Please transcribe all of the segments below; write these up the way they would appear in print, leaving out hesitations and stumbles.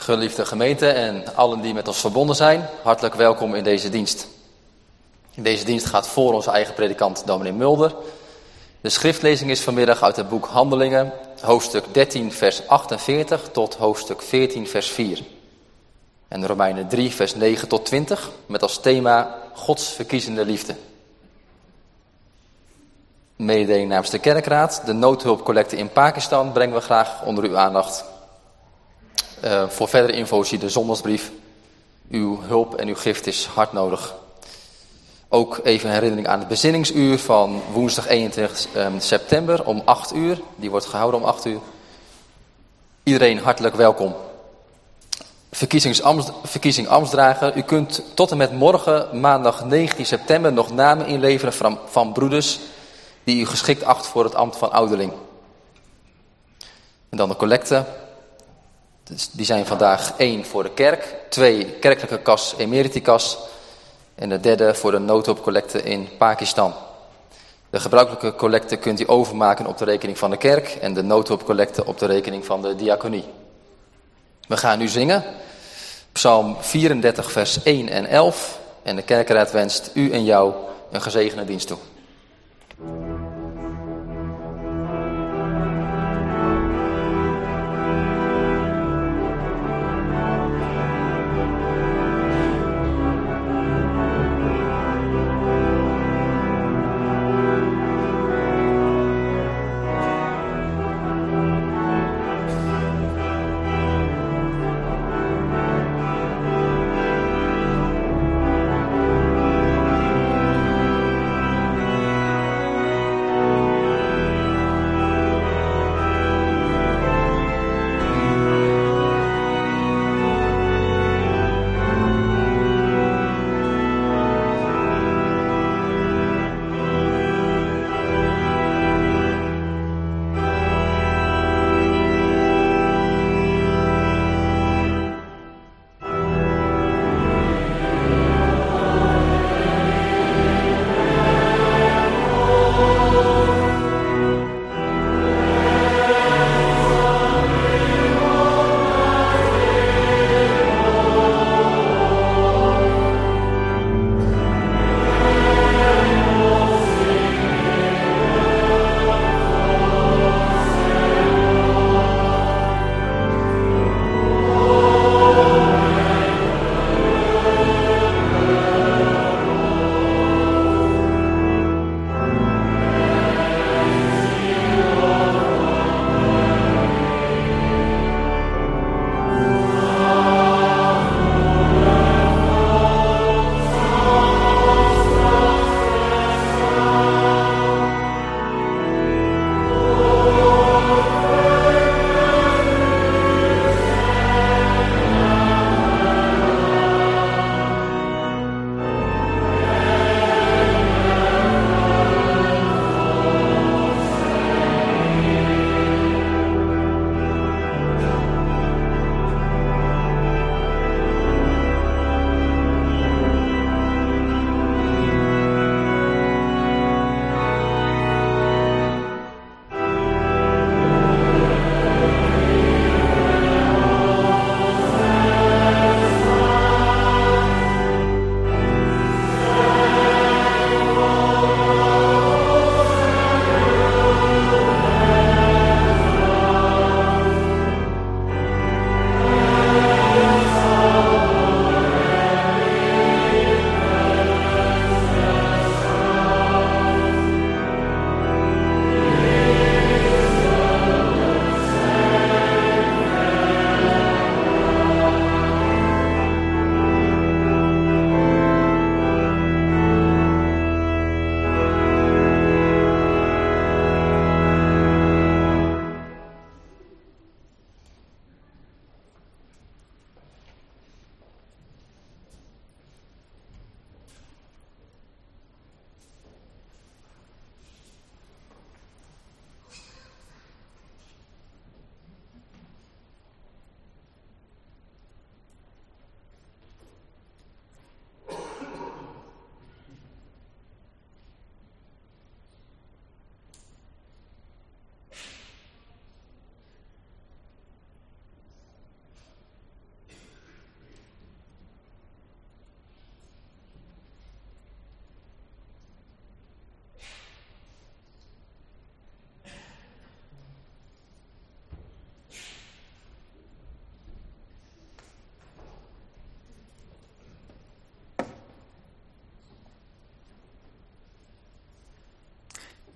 Geliefde gemeente en allen die met ons verbonden zijn, hartelijk welkom in deze dienst. In deze dienst gaat voor onze eigen predikant dominee Mulder. De schriftlezing is vanmiddag uit het boek Handelingen, hoofdstuk 13 vers 48 tot hoofdstuk 14 vers 4. En Romeinen 3 vers 9 tot 20 met als thema Gods verkiezende liefde. Mededeling namens de kerkraad, de noodhulpcollecte in Pakistan brengen we graag onder uw aandacht. Voor verdere info zie de zondagsbrief. Uw hulp en uw gift is hard nodig. Ook even herinnering aan het bezinningsuur van woensdag 21 september om 8 uur. Die wordt gehouden om 8 uur. Iedereen hartelijk welkom. Verkiezing ambtsdrager. U kunt tot en met morgen, maandag 19 september, nog namen inleveren van broeders die u geschikt acht voor het ambt van ouderling. En dan de collecte. Die zijn vandaag 1 voor de kerk, 2 kerkelijke kas emeriticas en de derde voor de noodhulpcollecte in Pakistan. De gebruikelijke collecte kunt u overmaken op de rekening van de kerk en de noodhulpcollecte op de rekening van de diaconie. We gaan nu zingen, Psalm 34 vers 1 en 11 en de kerkraad wenst u en jou een gezegende dienst toe.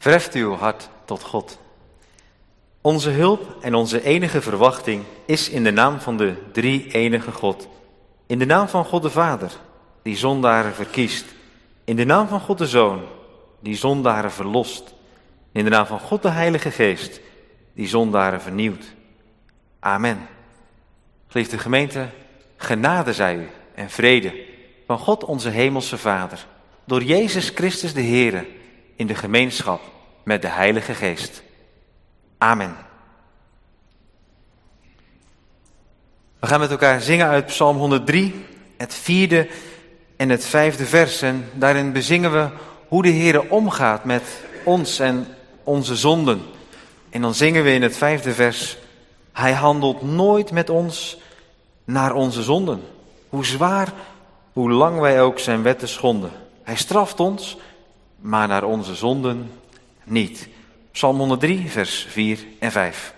Verheft uw hart tot God. Onze hulp en onze enige verwachting is in de naam van de drie-enige God. In de naam van God de Vader, die zondaren verkiest. In de naam van God de Zoon, die zondaren verlost. In de naam van God de Heilige Geest, die zondaren vernieuwt. Amen. Geliefde gemeente, genade zij u en vrede van God onze hemelse Vader, door Jezus Christus de Heere, in de gemeenschap met de Heilige Geest. Amen. We gaan met elkaar zingen uit Psalm 103, het 4e en het 5e vers. En daarin bezingen we hoe de Heere omgaat met ons en onze zonden. En dan zingen we in het 5e vers: Hij handelt nooit met ons naar onze zonden. Hoe zwaar, hoe lang wij ook zijn wetten schonden. Hij straft ons, maar naar onze zonden niet. Psalm 103, vers 4 en 5.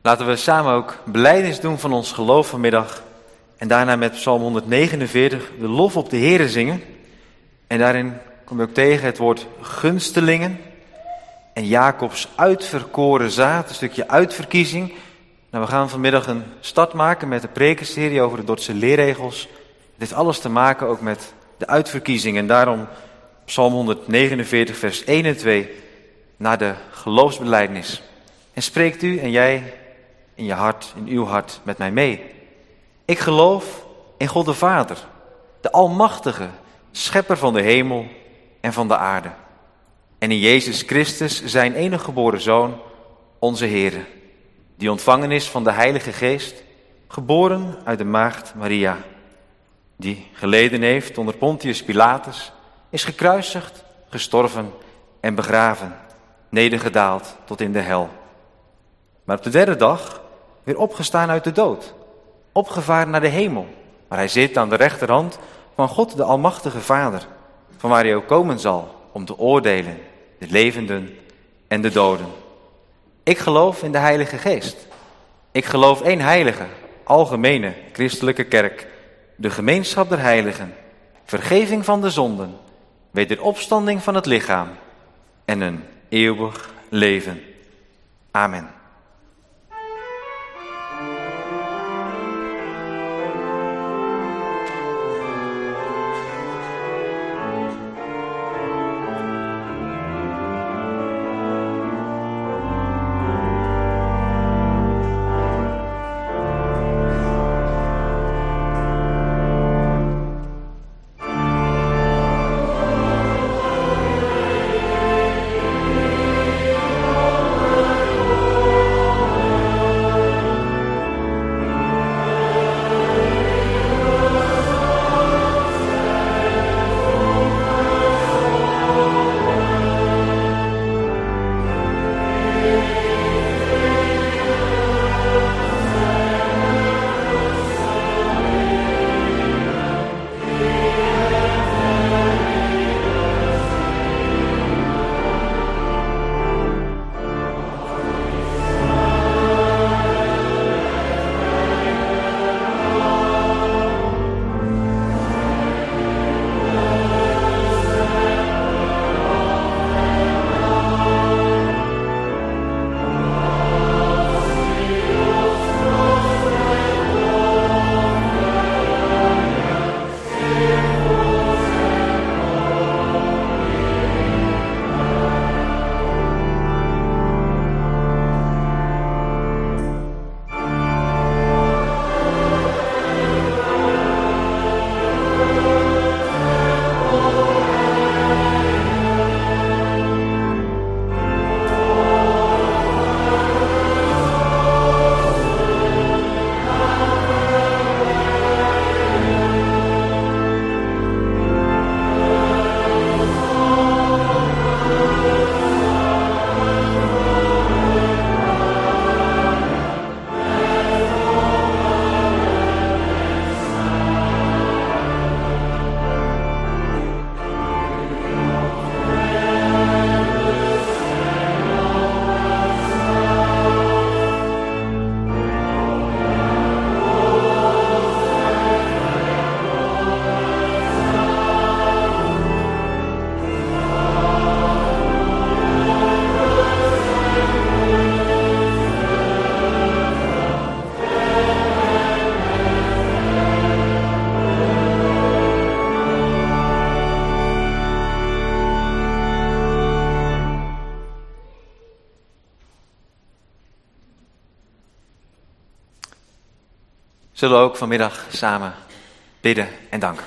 Laten we samen ook belijdenis doen van ons geloof vanmiddag. En daarna met Psalm 149 de lof op de Heere zingen. En daarin kom je ook tegen het woord gunstelingen. En Jacobs uitverkoren zaad, een stukje uitverkiezing. Nou, we gaan vanmiddag een start maken met de prekenserie over de Dordtse leerregels. Het heeft alles te maken ook met de uitverkiezing. En daarom Psalm 149 vers 1 en 2 naar de geloofsbelijdenis. En spreekt u en jij in je hart, in uw hart met mij mee. Ik geloof in God de Vader, de Almachtige, schepper van de hemel en van de aarde. En in Jezus Christus, zijn enige geboren Zoon, onze Heere, die ontvangen is van de Heilige Geest, geboren uit de maagd Maria, die geleden heeft onder Pontius Pilatus, is gekruisigd, gestorven en begraven, nedergedaald tot in de hel. Maar op de derde dag weer opgestaan uit de dood, opgevaren naar de hemel, waar hij zit aan de rechterhand van God de Almachtige Vader, van waar hij ook komen zal om te oordelen, de levenden en de doden. Ik geloof in de Heilige Geest. Ik geloof één heilige, algemene, christelijke kerk, de gemeenschap der heiligen, vergeving van de zonden, wederopstanding van het lichaam en een eeuwig leven. Amen. Zullen we ook vanmiddag samen bidden en danken.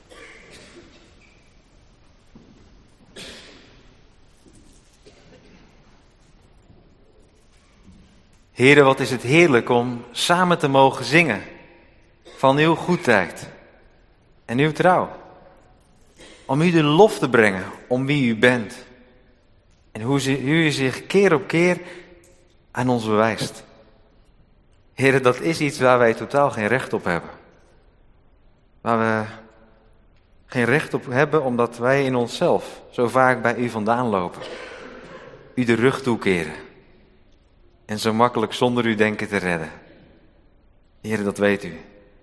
Heere, wat is het heerlijk om samen te mogen zingen van uw goedheid en uw trouw. Om u de lof te brengen om wie u bent. En hoe u zich keer op keer aan ons bewijst. Heere, dat is iets waar wij totaal geen recht op hebben. Waar we geen recht op hebben omdat wij in onszelf zo vaak bij u vandaan lopen. U de rug toekeren. en zo makkelijk zonder u denken te redden. Heer, dat weet u.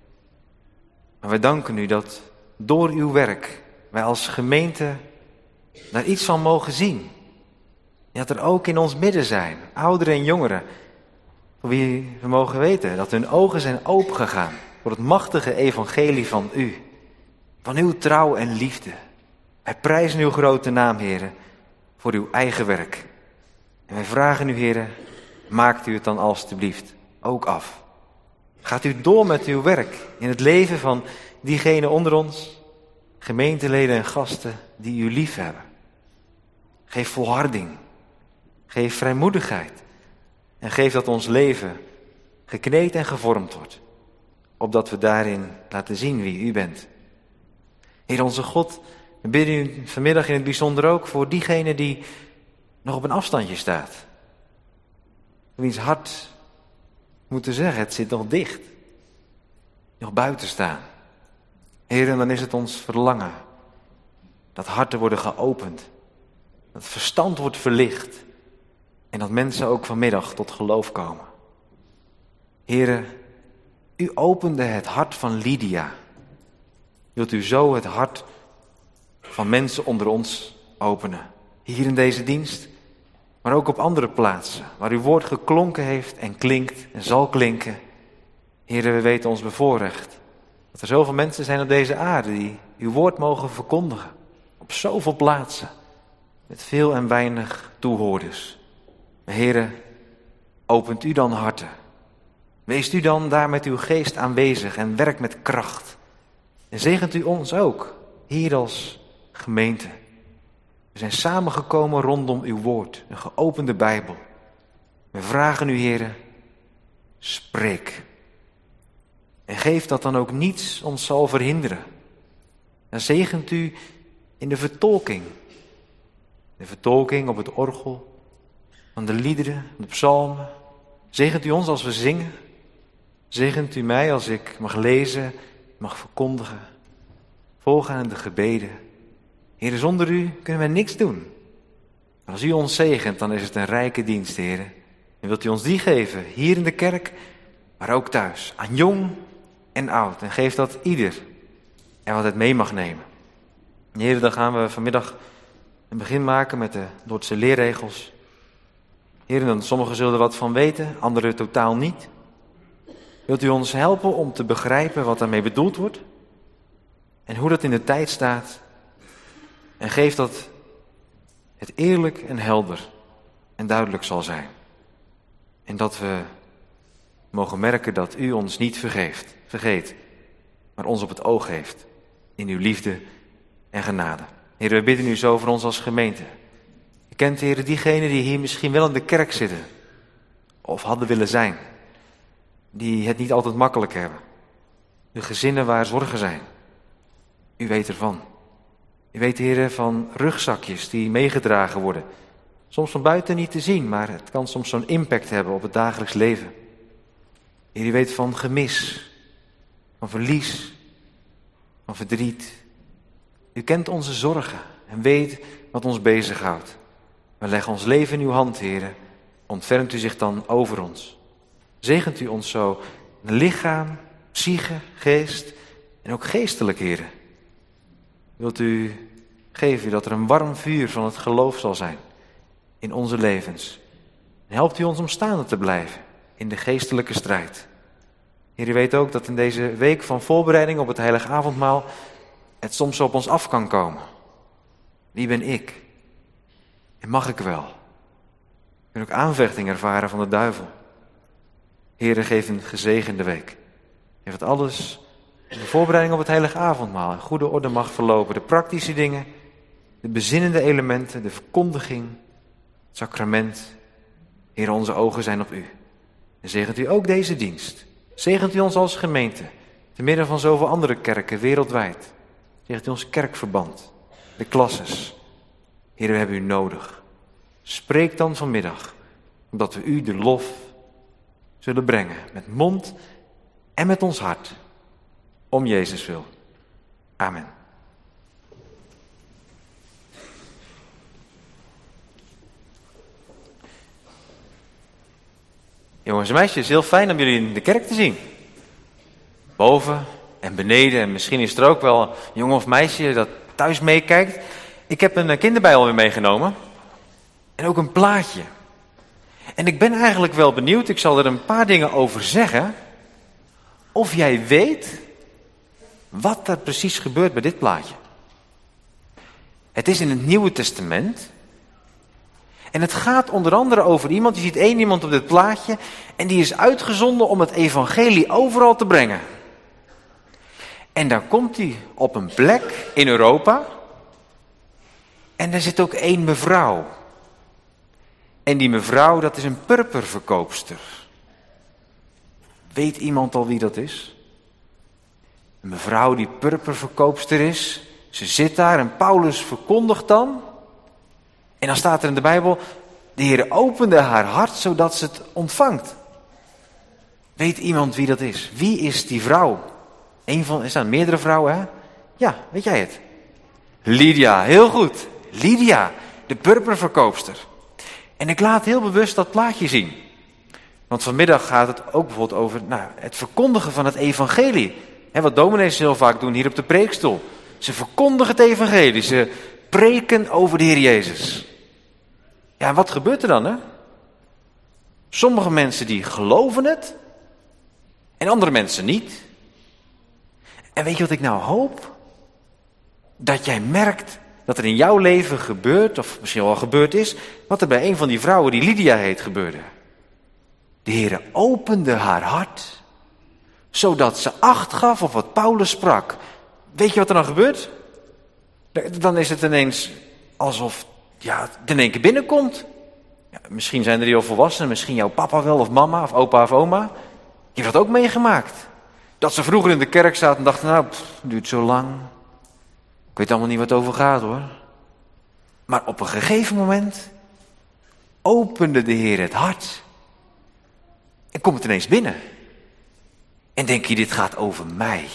Maar wij danken u dat door uw werk wij als gemeente daar iets van mogen zien. Dat er ook in ons midden zijn, ouderen en jongeren, voor wie we mogen weten dat hun ogen zijn opengegaan voor het machtige evangelie van u. Van uw trouw en liefde. Wij prijzen uw grote naam, Heere, voor uw eigen werk. En wij vragen u, Heere, maakt u het dan alstublieft ook af. Gaat u door met uw werk in het leven van diegenen onder ons, gemeenteleden en gasten die u lief hebben. Geef volharding, geef vrijmoedigheid en geef dat ons leven gekneed en gevormd wordt, opdat we daarin laten zien wie u bent. Heer onze God, we bidden u vanmiddag in het bijzonder ook voor diegene die nog op een afstandje staat. Wiens hart, moeten zeggen, het zit nog dicht. Nog buiten staan. Heer, en dan is het ons verlangen dat harten worden geopend. Dat verstand wordt verlicht. En dat mensen ook vanmiddag tot geloof komen. Heer, u opende het hart van Lydia. Wilt u zo het hart van mensen onder ons openen? Hier in deze dienst, maar ook op andere plaatsen waar uw woord geklonken heeft en klinkt en zal klinken. Heer, we weten ons bevoorrecht dat er zoveel mensen zijn op deze aarde die uw woord mogen verkondigen. Op zoveel plaatsen, met veel en weinig toehoorders. Maar Heer, opent u dan harten. Weest u dan daar met uw geest aanwezig en werk met kracht. En zegent u ons ook, hier als gemeente. We zijn samengekomen rondom uw woord, een geopende Bijbel. We vragen u, Heere, spreek. En geef dat dan ook niets ons zal verhinderen. En zegent u in de vertolking. De vertolking op het orgel, van de liederen, de psalmen. Zegent u ons als we zingen. Zegent u mij als ik mag lezen, mag verkondigen. Voorgaande gebeden. Heer, zonder u kunnen wij niks doen. Maar als u ons zegent, dan is het een rijke dienst, Heer. En wilt u ons die geven, hier in de kerk, maar ook thuis. Aan jong en oud. En geef dat ieder er wat het mee mag nemen. Heer, dan gaan we vanmiddag een begin maken met de Dordtse leerregels. Heer, dan sommigen zullen er wat van weten, anderen totaal niet. Wilt u ons helpen om te begrijpen wat daarmee bedoeld wordt? En hoe dat in de tijd staat? En geef dat het eerlijk en helder en duidelijk zal zijn. En dat we mogen merken dat u ons niet vergeet, maar ons op het oog heeft in uw liefde en genade. Heer, we bidden u zo voor ons als gemeente. U kent, Heer, diegenen die hier misschien wel in de kerk zitten of hadden willen zijn, die het niet altijd makkelijk hebben. De gezinnen waar zorgen zijn. U weet ervan. U weet, Heer, van rugzakjes die meegedragen worden. Soms van buiten niet te zien, maar het kan soms zo'n impact hebben op het dagelijks leven. Heer, u weet van gemis, van verlies, van verdriet. U kent onze zorgen en weet wat ons bezighoudt. We leggen ons leven in uw hand, Heer. Ontfermt u zich dan over ons. Zegent u ons zo in lichaam, psyche, geest en ook geestelijk, Heer. Wilt u geven dat er een warm vuur van het geloof zal zijn in onze levens. En helpt u ons om staande te blijven in de geestelijke strijd. Heer, u weet ook dat in deze week van voorbereiding op het heilige avondmaal het soms op ons af kan komen. Wie ben ik? En mag ik wel? Ik kan ook aanvechting ervaren van de duivel. Heer, geef een gezegende week. Geef dat alles in de voorbereiding op het heilige avondmaal in goede orde mag verlopen. De praktische dingen, de bezinnende elementen, de verkondiging, het sacrament. Heer, onze ogen zijn op u. En zegent u ook deze dienst. Zegent u ons als gemeente, te midden van zoveel andere kerken wereldwijd. Zegent u ons kerkverband, de klasses. Heer, we hebben u nodig. Spreek dan vanmiddag, omdat we u de lof zullen brengen met mond en met ons hart. Om Jezus wil. Amen. Jongens en meisjes, heel fijn om jullie in de kerk te zien. Boven en beneden. En misschien is er ook wel een jongen of meisje dat thuis meekijkt. Ik heb een kinderbijbel weer meegenomen. En ook een plaatje. En ik ben eigenlijk wel benieuwd, ik zal er een paar dingen over zeggen. Of jij weet wat er precies gebeurt bij dit plaatje. Het is in het Nieuwe Testament. En het gaat onder andere over iemand, je ziet één iemand op dit plaatje. En die is uitgezonden om het evangelie overal te brengen. En dan komt hij op een plek in Europa. En daar zit ook één mevrouw. En die mevrouw, dat is een purperverkoopster. Weet iemand al wie dat is? Een mevrouw die purperverkoopster is. Ze zit daar en Paulus verkondigt dan. En dan staat er in de Bijbel, de Heer opende haar hart zodat ze het ontvangt. Weet iemand wie dat is? Wie is die vrouw? Er staan meerdere vrouwen, hè? Ja, weet jij het? Lydia, heel goed. Lydia, de purperverkoopster. En ik laat heel bewust dat plaatje zien. Want vanmiddag gaat het ook bijvoorbeeld over het verkondigen van het evangelie. Hè, wat dominees heel vaak doen hier op de preekstoel. Ze verkondigen het evangelie. Ze preken over de Heer Jezus. Ja, wat gebeurt er dan, hè? Sommige mensen die geloven het. En andere mensen niet. En weet je wat ik nou hoop? Dat jij merkt dat er in jouw leven gebeurt, of misschien wel gebeurd is, wat er bij een van die vrouwen die Lydia heet gebeurde. De Heer opende haar hart, zodat ze acht gaf op wat Paulus sprak. Weet je wat er dan gebeurt? Dan is het ineens alsof het in één keer binnenkomt. Ja, misschien zijn er heel volwassenen, misschien jouw papa wel, of mama, of opa of oma. Je hebt dat ook meegemaakt. Dat ze vroeger in de kerk zaten en dachten, het duurt zo lang. Ik weet allemaal niet wat het over gaat, hoor. Maar op een gegeven moment opende de Heer het hart. En komt het ineens binnen. En denk je, dit gaat over mij.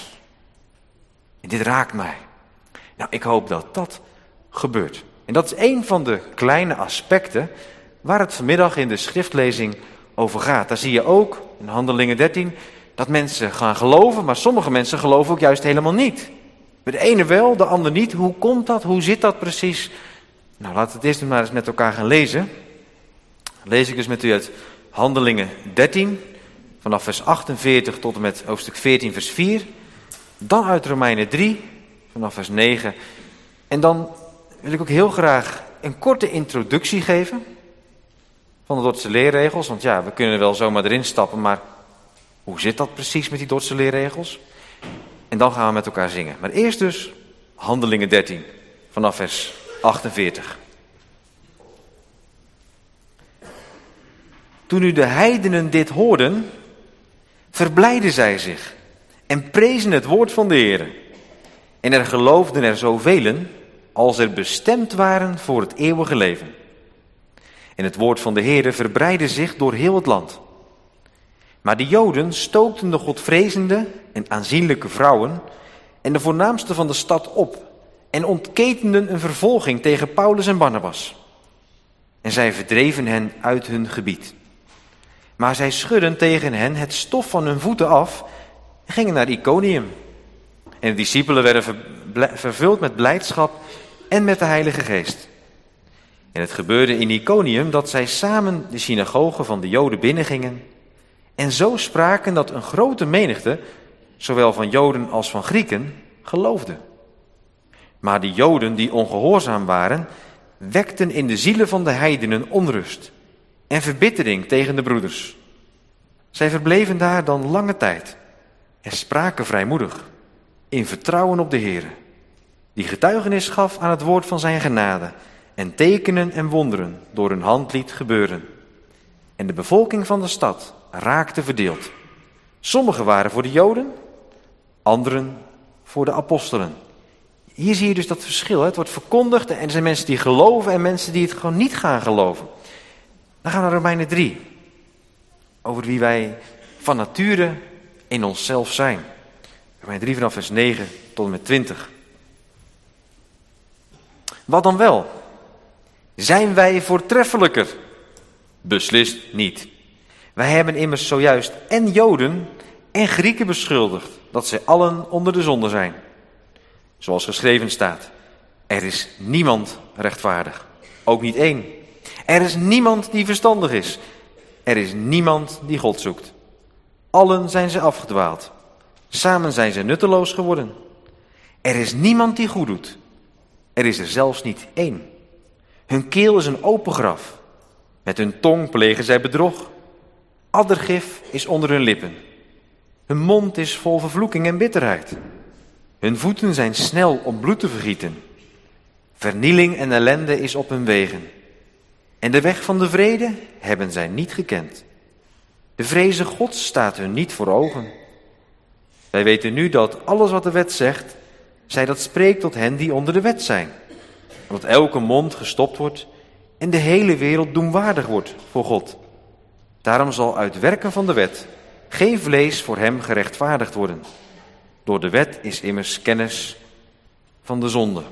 En dit raakt mij. Nou, ik hoop dat dat gebeurt. En dat is een van de kleine aspecten waar het vanmiddag in de schriftlezing over gaat. Daar zie je ook, in Handelingen 13, dat mensen gaan geloven, maar sommige mensen geloven ook juist helemaal niet. Bij de ene wel, de ander niet. Hoe komt dat? Hoe zit dat precies? Nou, laten we het eerst maar eens met elkaar gaan lezen. Dan lees ik dus met u uit Handelingen 13, vanaf vers 48 tot en met hoofdstuk 14, vers 4. Dan uit Romeinen 3, vanaf vers 9. En dan wil ik ook heel graag een korte introductie geven van de Dordtse leerregels. Want we kunnen er wel zomaar erin stappen, maar hoe zit dat precies met die Dordtse leerregels? En dan gaan we met elkaar zingen. Maar eerst dus Handelingen 13, vanaf vers 48. Toen nu de heidenen dit hoorden, verblijden zij zich en prezen het woord van de Heer. En er geloofden er zoveel als er bestemd waren voor het eeuwige leven. En het woord van de Heer verbreidde zich door heel het land. Maar de Joden stookten de godvrezende en aanzienlijke vrouwen en de voornaamste van de stad op en ontketenden een vervolging tegen Paulus en Barnabas. En zij verdreven hen uit hun gebied. Maar zij schudden tegen hen het stof van hun voeten af en gingen naar Iconium. En de discipelen werden vervuld met blijdschap en met de Heilige Geest. En het gebeurde in Iconium dat zij samen de synagoge van de Joden binnengingen en zo spraken dat een grote menigte, zowel van Joden als van Grieken, geloofde. Maar de Joden die ongehoorzaam waren, wekten in de zielen van de heidenen onrust en verbittering tegen de broeders. Zij verbleven daar dan lange tijd en spraken vrijmoedig, in vertrouwen op de Heer, die getuigenis gaf aan het woord van zijn genade en tekenen en wonderen door hun hand liet gebeuren. En de bevolking van de stad raakte verdeeld. Sommigen waren voor de Joden, anderen voor de apostelen. Hier zie je dus dat verschil. Hè? Het wordt verkondigd en er zijn mensen die geloven en mensen die het gewoon niet gaan geloven. Dan gaan we naar Romeinen 3. Over wie wij van nature in onszelf zijn. Romeinen 3 vanaf vers 9 tot en met 20. Wat dan wel? Zijn wij voortreffelijker? Beslist niet. Wij hebben immers zojuist en Joden en Grieken beschuldigd dat zij allen onder de zonde zijn. Zoals geschreven staat, er is niemand rechtvaardig, ook niet één. Er is niemand die verstandig is. Er is niemand die God zoekt. Allen zijn ze afgedwaald. Samen zijn ze nutteloos geworden. Er is niemand die goed doet. Er is er zelfs niet één. Hun keel is een open graf. Met hun tong plegen zij bedrog. Addergif is onder hun lippen. Hun mond is vol vervloeking en bitterheid. Hun voeten zijn snel om bloed te vergieten. Vernieling en ellende is op hun wegen. En de weg van de vrede hebben zij niet gekend. De vreze Gods staat hun niet voor ogen. Wij weten nu dat alles wat de wet zegt, zij dat spreekt tot hen die onder de wet zijn. Dat elke mond gestopt wordt en de hele wereld doemwaardig wordt voor God. Daarom zal uit werken van de wet geen vlees voor hem gerechtvaardigd worden. Door de wet is immers kennis van de zonde.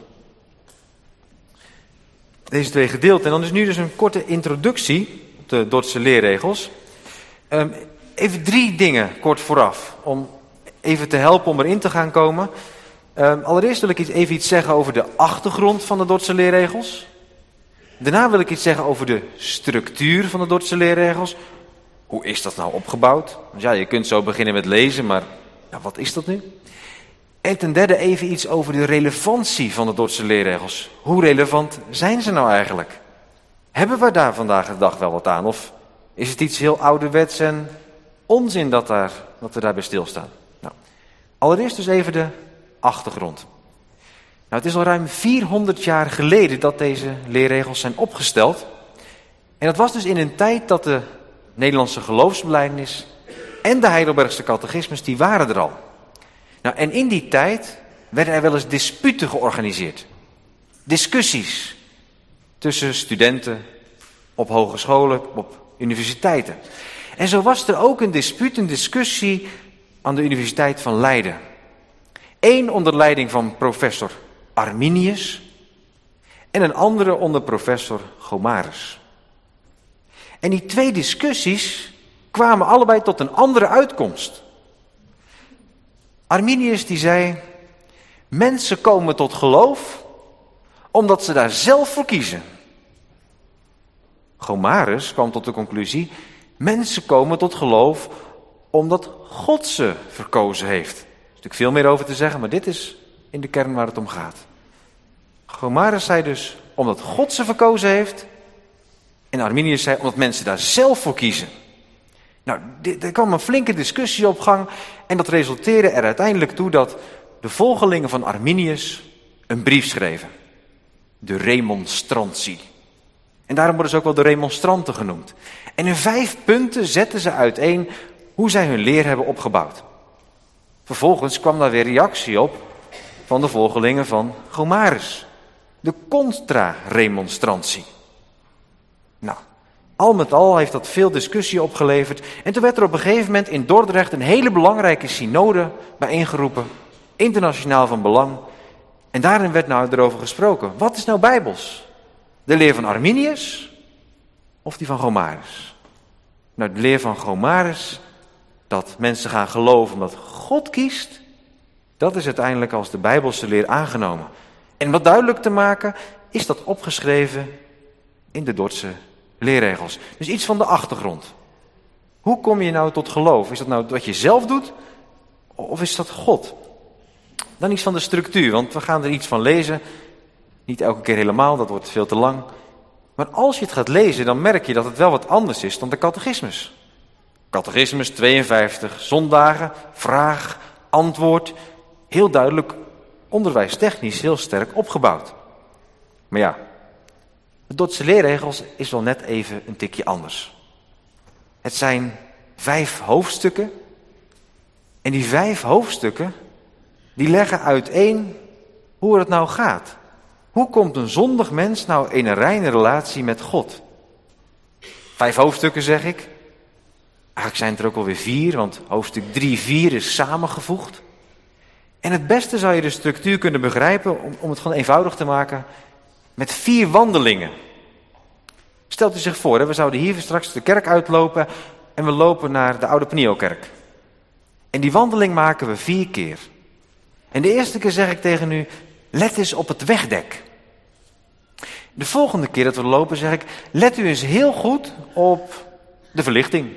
Deze twee gedeelten. En dan is nu dus een korte introductie op de Dordtse leerregels. Even 3 dingen kort vooraf, om even te helpen om erin te gaan komen. Allereerst wil ik even iets zeggen over de achtergrond van de Dordtse leerregels. Daarna wil ik iets zeggen over de structuur van de Dordtse leerregels. Hoe is dat nou opgebouwd? Want ja, je kunt zo beginnen met lezen, maar ja, wat is dat nu? En ten derde even iets over de relevantie van de Dordtse leerregels. Hoe relevant zijn ze nou eigenlijk? Hebben we daar vandaag de dag wel wat aan? Of is het iets heel ouderwets en onzin dat we daarbij stilstaan? Nou, allereerst dus even de achtergrond. Nou, het is al ruim 400 jaar geleden dat deze leerregels zijn opgesteld. En dat was dus in een tijd dat de Nederlandse geloofsbelijdenis en de Heidelbergse catechismus, die waren er al. Nou, en in die tijd werden er wel eens disputen georganiseerd. Discussies tussen studenten op hogescholen, op universiteiten. En zo was er ook een discussie aan de Universiteit van Leiden. Eén onder leiding van professor Arminius en een andere onder professor Gomarus. En die 2 discussies kwamen allebei tot een andere uitkomst. Arminius die zei, mensen komen tot geloof omdat ze daar zelf voor kiezen. Gomarus kwam tot de conclusie, mensen komen tot geloof omdat God ze verkozen heeft. Er is natuurlijk veel meer over te zeggen, maar dit is in de kern waar het om gaat. Gomarus zei dus, omdat God ze verkozen heeft. En Arminius zei, omdat mensen daar zelf voor kiezen. Nou, er kwam een flinke discussie op gang. En dat resulteerde er uiteindelijk toe dat de volgelingen van Arminius een brief schreven. De remonstrantie. En daarom worden ze ook wel de remonstranten genoemd. En in 5 punten zetten ze uiteen hoe zij hun leer hebben opgebouwd. Vervolgens kwam daar weer reactie op van de volgelingen van Gomarus. De contra-remonstrantie. Nou, al met al heeft dat veel discussie opgeleverd. En toen werd er op een gegeven moment in Dordrecht een hele belangrijke synode bijeengeroepen. Internationaal van belang. En daarin werd nou erover gesproken. Wat is nou bijbels? De leer van Arminius of die van Gomarus? Nou, de leer van Gomarus, dat mensen gaan geloven omdat God kiest, dat is uiteindelijk als de Bijbelse leer aangenomen. En om dat duidelijk te maken, is dat opgeschreven in de Dordtse leerregels. Dus iets van de achtergrond. Hoe kom je nou tot geloof? Is dat nou wat je zelf doet? Of is dat God? Dan iets van de structuur, want we gaan er iets van lezen. Niet elke keer helemaal, dat wordt veel te lang. Maar als je het gaat lezen, dan merk je dat het wel wat anders is dan de catechismus. Catechismus 52 zondagen, vraag, antwoord. Heel duidelijk, onderwijstechnisch heel sterk opgebouwd. Maar ja, de Dordtse leerregels is wel net even een tikje anders. Het zijn 5 hoofdstukken. En die 5 hoofdstukken, die leggen uiteen hoe het nou gaat. Hoe komt een zondig mens nou in een reine relatie met God? 5 hoofdstukken zeg ik. Eigenlijk zijn het er ook alweer 4, want hoofdstuk 3-4 is samengevoegd. En het beste zou je de structuur kunnen begrijpen, om het gewoon eenvoudig te maken, met 4 wandelingen. Stelt u zich voor, we zouden hier straks de kerk uitlopen en we lopen naar de Oude Pniokerk. En die wandeling maken we 4 keer. En de eerste keer zeg ik tegen u, let eens op het wegdek. De volgende keer dat we lopen zeg ik, let u eens heel goed op de verlichting.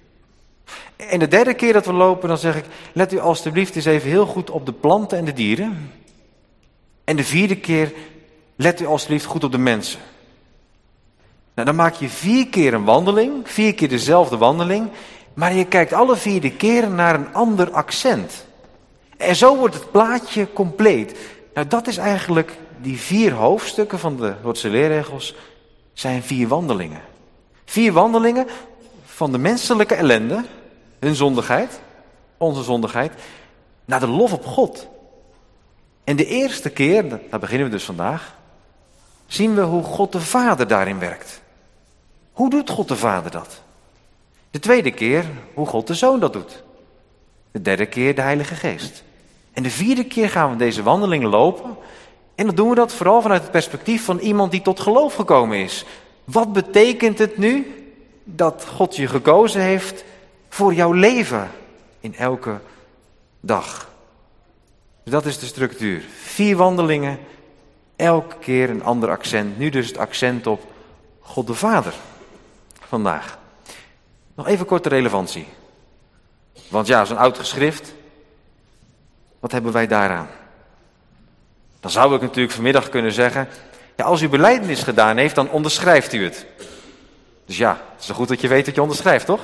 En de derde keer dat we lopen, dan zeg ik, let u alstublieft eens even heel goed op de planten en de dieren. En de 4e keer, let u alstublieft goed op de mensen. Nou, dan maak je 4 keer een wandeling, 4 keer dezelfde wandeling, maar je kijkt alle 4 keer naar een ander accent. En zo wordt het plaatje compleet. Nou, dat is eigenlijk, die 4 hoofdstukken van de Lordse leerregels, zijn 4 wandelingen. 4 wandelingen van de menselijke ellende, hun zondigheid, onze zondigheid, naar de lof op God. En de eerste keer, daar beginnen we dus vandaag, zien we hoe God de Vader daarin werkt. Hoe doet God de Vader dat? De tweede keer hoe God de Zoon dat doet. De 3e keer de Heilige Geest. En de 4e keer gaan we deze wandeling lopen. En dan doen we dat vooral vanuit het perspectief van iemand die tot geloof gekomen is. Wat betekent het nu dat God je gekozen heeft voor jouw leven in elke dag? Dus dat is de structuur. 4 wandelingen, elke keer een ander accent. Nu dus het accent op God de Vader vandaag. Nog even kort de relevantie. Want ja, zo'n oud geschrift, wat hebben wij daaraan? Dan zou ik natuurlijk vanmiddag kunnen zeggen, ja, als u belijdenis gedaan heeft, dan onderschrijft u het. Dus ja, het is zo goed dat je weet dat je onderschrijft, toch?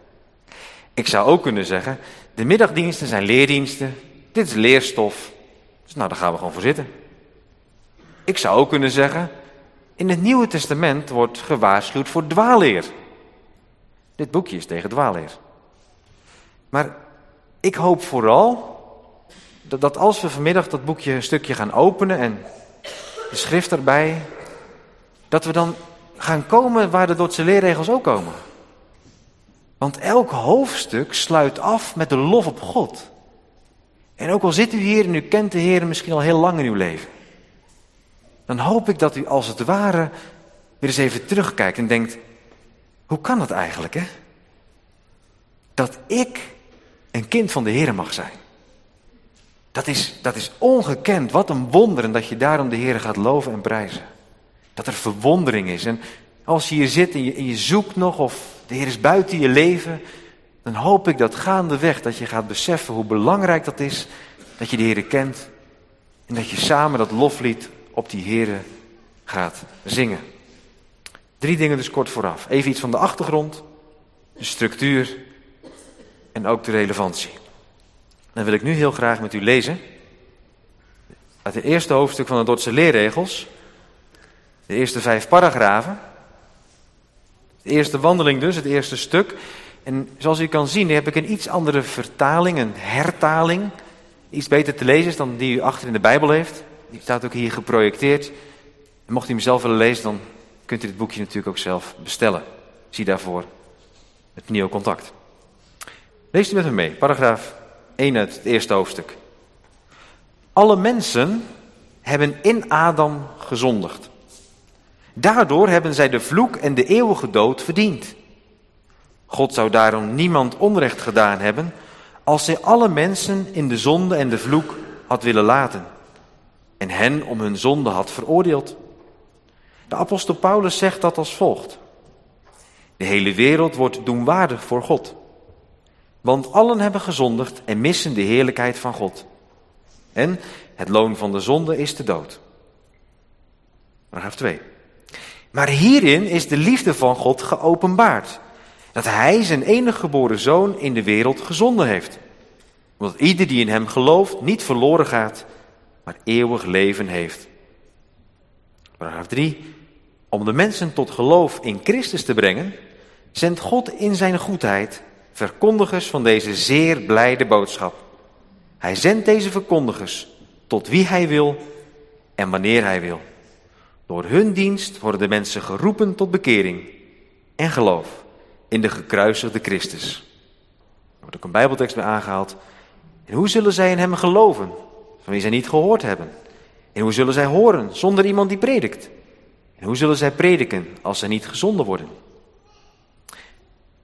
Ik zou ook kunnen zeggen, de middagdiensten zijn leerdiensten, dit is leerstof, dus nou, daar gaan we gewoon voor zitten. Ik zou ook kunnen zeggen, in het Nieuwe Testament wordt gewaarschuwd voor dwaalleer. Dit boekje is tegen dwaalleer. Maar ik hoop vooral dat als we vanmiddag dat boekje een stukje gaan openen en de schrift erbij, dat we dan gaan komen waar de Lordse leerregels ook komen. Want elk hoofdstuk sluit af met de lof op God. En ook al zit u hier en u kent de Heer misschien al heel lang in uw leven, dan hoop ik dat u als het ware weer eens even terugkijkt en denkt, hoe kan het eigenlijk, hè? Dat ik een kind van de Heer mag zijn. Dat is ongekend. Wat een wonder. En dat je daarom de Heer gaat loven en prijzen. Dat er verwondering is. En als je hier zit en je zoekt nog of de Heer is buiten je leven, dan hoop ik dat gaandeweg dat je gaat beseffen hoe belangrijk dat is. Dat je de Heer kent. En dat je samen dat loflied op die Heer gaat zingen. 3 dingen dus kort vooraf. Even iets van de achtergrond, de structuur en ook de relevantie. Dan wil ik nu heel graag met u lezen uit het eerste hoofdstuk van de Lordse leerregels. De eerste 5 paragrafen. De eerste wandeling dus, het eerste stuk. En zoals u kan zien heb ik een iets andere vertaling, een hertaling. Iets beter te lezen is dan die u achter in de Bijbel heeft. Die staat ook hier geprojecteerd. En mocht u hem zelf willen lezen, dan kunt u dit boekje natuurlijk ook zelf bestellen. Zie daarvoor het Pnio Contact. Leest u met me mee, paragraaf 1 uit het eerste hoofdstuk. Alle mensen hebben in Adam gezondigd. Daardoor hebben zij de vloek en de eeuwige dood verdiend. God zou daarom niemand onrecht gedaan hebben als hij alle mensen in de zonde en de vloek had willen laten en hen om hun zonde had veroordeeld. De apostel Paulus zegt dat als volgt. De hele wereld wordt doemwaardig voor God. Want allen hebben gezondigd en missen de heerlijkheid van God. En het loon van de zonde is de dood. Paragraaf 2. Maar hierin is de liefde van God geopenbaard. Dat hij zijn enige geboren zoon in de wereld gezonden heeft. Omdat ieder die in hem gelooft niet verloren gaat, maar eeuwig leven heeft. Paragraaf 3. Om de mensen tot geloof in Christus te brengen, zendt God in zijn goedheid verkondigers van deze zeer blijde boodschap. Hij zendt deze verkondigers tot wie hij wil en wanneer hij wil. Door hun dienst worden de mensen geroepen tot bekering en geloof in de gekruisigde Christus. Er wordt ook een Bijbeltekst bij aangehaald. En hoe zullen zij in hem geloven, van wie zij niet gehoord hebben? En hoe zullen zij horen zonder iemand die predikt? En hoe zullen zij prediken als zij niet gezonden worden?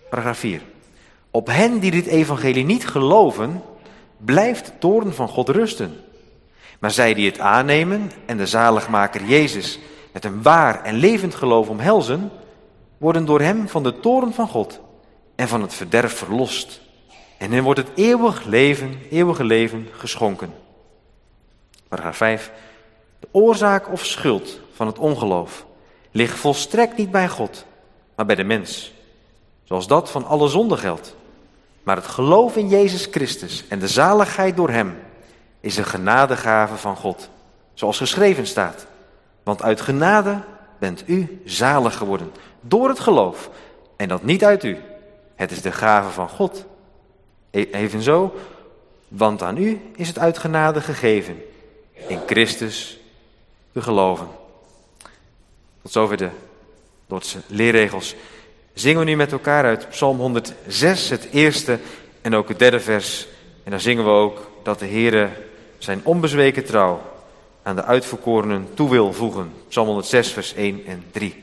Paragraaf 4. Op hen die dit evangelie niet geloven, blijft de toorn van God rusten. Maar zij die het aannemen en de zaligmaker Jezus met een waar en levend geloof omhelzen, worden door hem van de toorn van God en van het verderf verlost. En hen wordt het eeuwige leven geschonken. Paragraaf 5. De oorzaak of schuld van het ongeloof ligt volstrekt niet bij God, maar bij de mens. Zoals dat van alle zonde geldt. Maar het geloof in Jezus Christus en de zaligheid door hem is een genadegave van God. Zoals geschreven staat. Want uit genade bent u zalig geworden door het geloof. En dat niet uit u. Het is de gave van God. Evenzo, want aan u is het uit genade gegeven. In Christus te geloven. Tot zover de Lordse leerregels. Zingen we nu met elkaar uit Psalm 106, het eerste en ook het derde vers. En dan zingen we ook dat de Heere zijn onbezweken trouw aan de uitverkorenen toe wil voegen. Psalm 106, vers 1 en 3.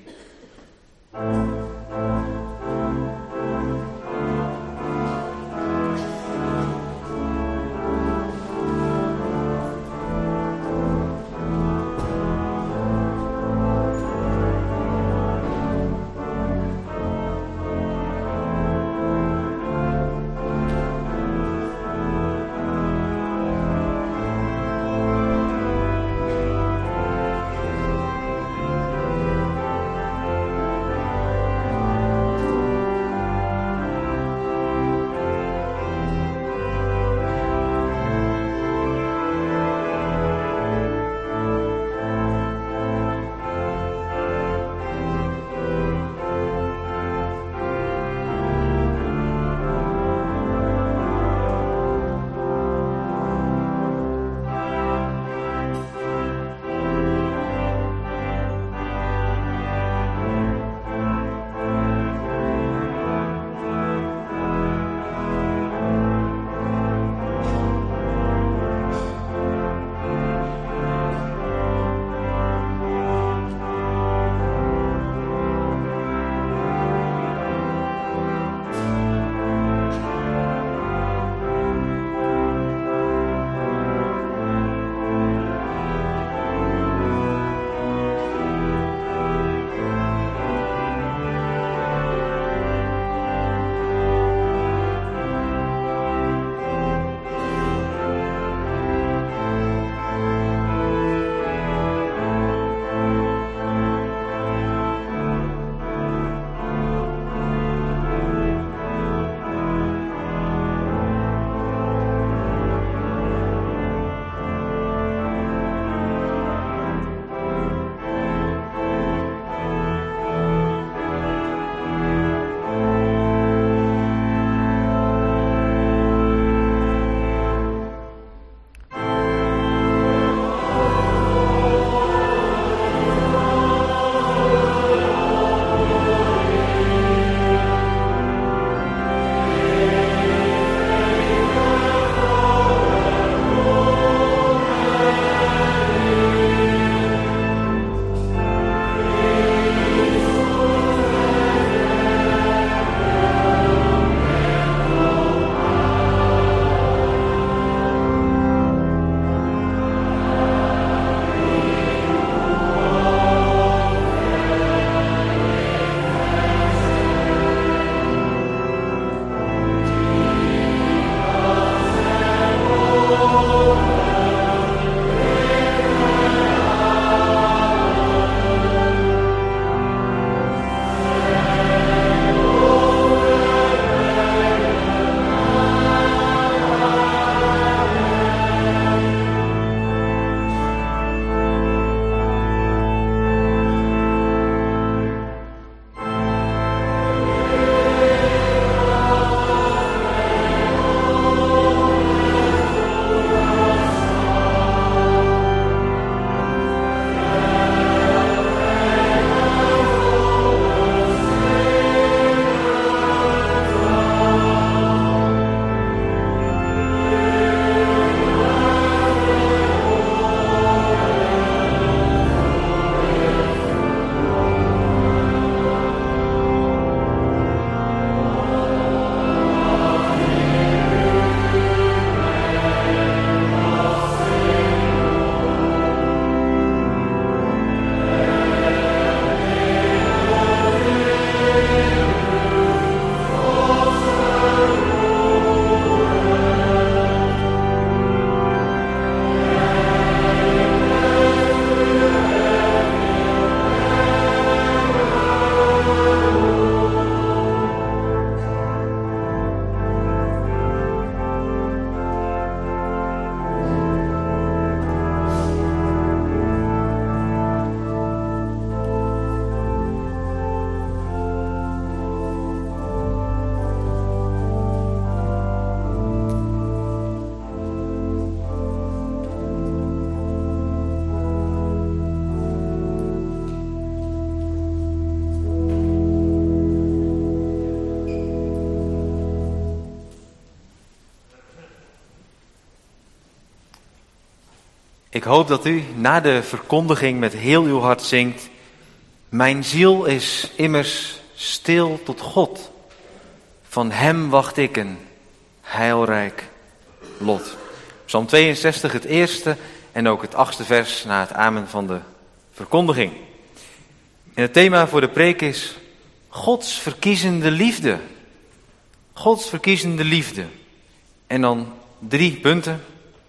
Ik hoop dat u na de verkondiging met heel uw hart zingt: mijn ziel is immers stil tot God. Van hem wacht ik een heilrijk lot. Psalm 62, het eerste en ook het 8e vers na het amen van de verkondiging. En het thema voor de preek is Gods verkiezende liefde. Gods verkiezende liefde. En dan 3 punten.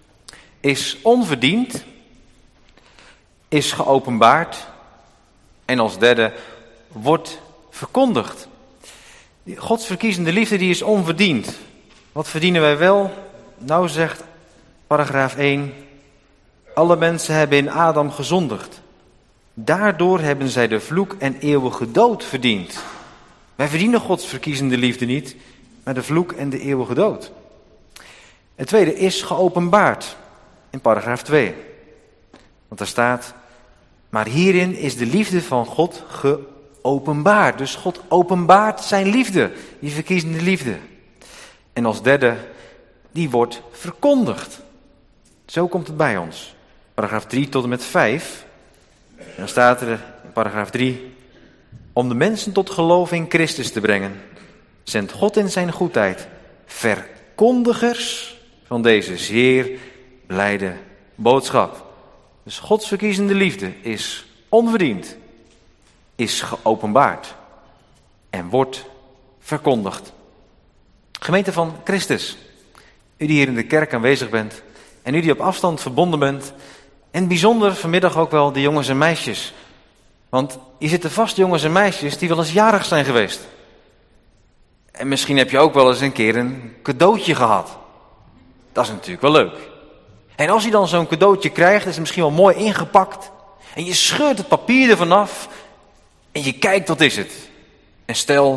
Is onverdiend, is geopenbaard en als derde wordt verkondigd. Gods verkiezende liefde die is onverdiend. Wat verdienen wij wel? Nou zegt paragraaf 1, alle mensen hebben in Adam gezondigd. Daardoor hebben zij de vloek en eeuwige dood verdiend. Wij verdienen Gods verkiezende liefde niet, maar de vloek en de eeuwige dood. Het tweede is geopenbaard. In paragraaf 2. Want daar staat, maar hierin is de liefde van God geopenbaard. Dus God openbaart zijn liefde, die verkiezende liefde. En als derde, die wordt verkondigd. Zo komt het bij ons. Paragraaf 3 tot en met 5. En dan staat er in paragraaf 3, om de mensen tot geloof in Christus te brengen, zendt God in zijn goedheid verkondigers van deze zeer blijde boodschap. Dus Gods verkiezende liefde is onverdiend, is geopenbaard en wordt verkondigd. Gemeente van Christus, u die hier in de kerk aanwezig bent en u die op afstand verbonden bent en bijzonder vanmiddag ook wel de jongens en meisjes. Want hier zitten vast jongens en meisjes die wel eens jarig zijn geweest. En misschien heb je ook wel eens een keer een cadeautje gehad. Dat is natuurlijk wel leuk. En als je dan zo'n cadeautje krijgt, is het misschien wel mooi ingepakt. En je scheurt het papier ervan af. En je kijkt, wat is het? En stel,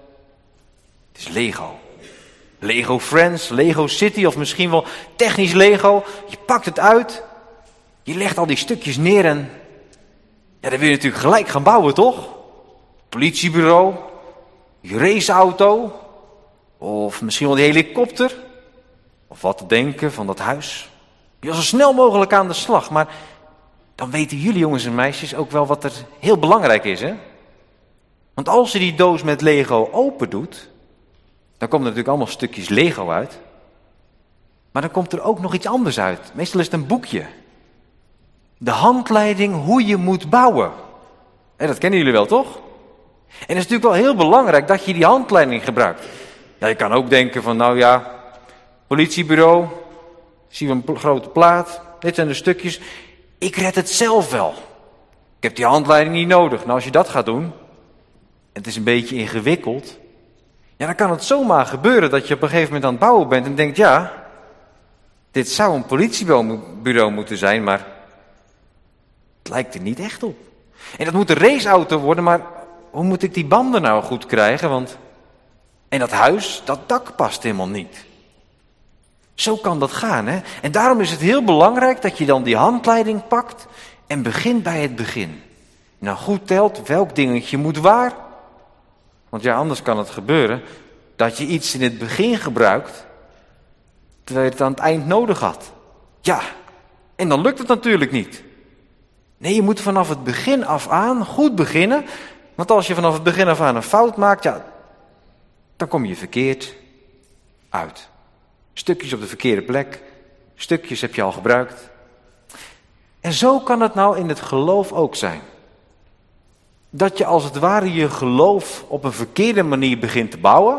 het is Lego. Lego Friends, Lego City of misschien wel technisch Lego. Je pakt het uit. Je legt al die stukjes neer en ja, dan wil je natuurlijk gelijk gaan bouwen, toch? Politiebureau, je raceauto. Of misschien wel die helikopter. Of wat te denken van dat huis. Je was zo snel mogelijk aan de slag. Maar dan weten jullie jongens en meisjes ook wel wat er heel belangrijk is, hè? Want als je die doos met Lego open doet, dan komen er natuurlijk allemaal stukjes Lego uit. Maar dan komt er ook nog iets anders uit. Meestal is het een boekje. De handleiding hoe je moet bouwen. En dat kennen jullie wel, toch? En het is natuurlijk wel heel belangrijk dat je die handleiding gebruikt. Ja, je kan ook denken van, nou ja, politiebureau, zien we een grote plaat, dit zijn de stukjes. Ik red het zelf wel. Ik heb die handleiding niet nodig. Nou, als je dat gaat doen, en het is een beetje ingewikkeld, ja, dan kan het zomaar gebeuren dat je op een gegeven moment aan het bouwen bent en denkt, ja, dit zou een politiebureau moeten zijn, maar het lijkt er niet echt op. En dat moet een raceauto worden, maar hoe moet ik die banden nou goed krijgen? En dat huis, dat dak past helemaal niet. Zo kan dat gaan, hè? En daarom is het heel belangrijk dat je dan die handleiding pakt en begint bij het begin. Nou goed telt welk dingetje moet waar. Want ja, anders kan het gebeuren dat je iets in het begin gebruikt, terwijl je het aan het eind nodig had. Ja, en dan lukt het natuurlijk niet. Nee, je moet vanaf het begin af aan goed beginnen. Want als je vanaf het begin af aan een fout maakt, ja, dan kom je verkeerd uit. Stukjes op de verkeerde plek, stukjes heb je al gebruikt. En zo kan het nou in het geloof ook zijn. Dat je als het ware je geloof op een verkeerde manier begint te bouwen.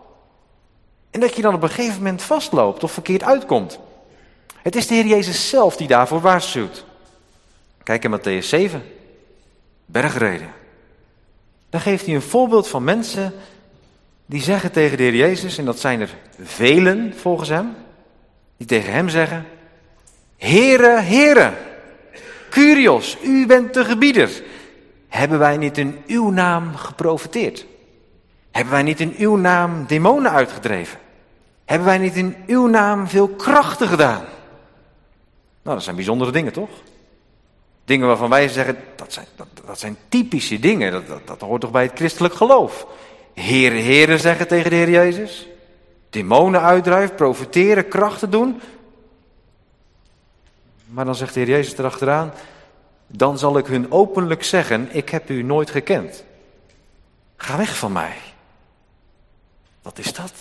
En dat je dan op een gegeven moment vastloopt of verkeerd uitkomt. Het is de Heer Jezus zelf die daarvoor waarschuwt. Kijk in Mattheüs 7, bergreden. Dan geeft hij een voorbeeld van mensen die zeggen tegen de Heer Jezus, en dat zijn er velen volgens hem, die tegen hem zeggen, Heere, Heere, Kyrios, u bent de gebieder. Hebben wij niet in uw naam geprofeteerd? Hebben wij niet in uw naam demonen uitgedreven? Hebben wij niet in uw naam veel krachten gedaan? Nou, dat zijn bijzondere dingen, toch? Dingen waarvan wij zeggen, dat zijn typische dingen. Dat hoort toch bij het christelijk geloof. Heere, Heere zeggen tegen de Heer Jezus. Demonen uitdrijven, profeteren, krachten doen. Maar dan zegt de Heer Jezus erachteraan, dan zal ik hun openlijk zeggen, ik heb u nooit gekend. Ga weg van mij. Wat is dat?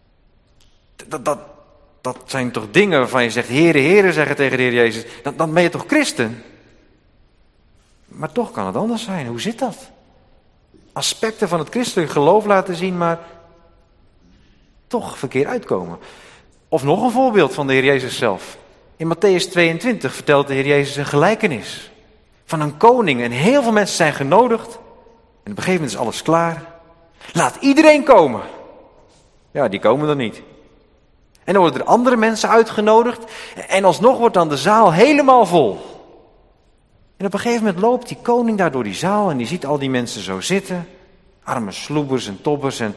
Dat zijn toch dingen waarvan je zegt, Heere, Heere, zeggen tegen de Heer Jezus. Dan ben je toch christen? Maar toch kan het anders zijn. Hoe zit dat? Aspecten van het christelijk geloof laten zien, maar toch verkeerd uitkomen. Of nog een voorbeeld van de Heer Jezus zelf. In Mattheüs 22 vertelt de Heer Jezus een gelijkenis van een koning. En heel veel mensen zijn genodigd. En op een gegeven moment is alles klaar. Laat iedereen komen. Ja, die komen er niet. En dan worden er andere mensen uitgenodigd. En alsnog wordt dan de zaal helemaal vol. En op een gegeven moment loopt die koning daar door die zaal. En die ziet al die mensen zo zitten. Arme sloebers en tobbers en...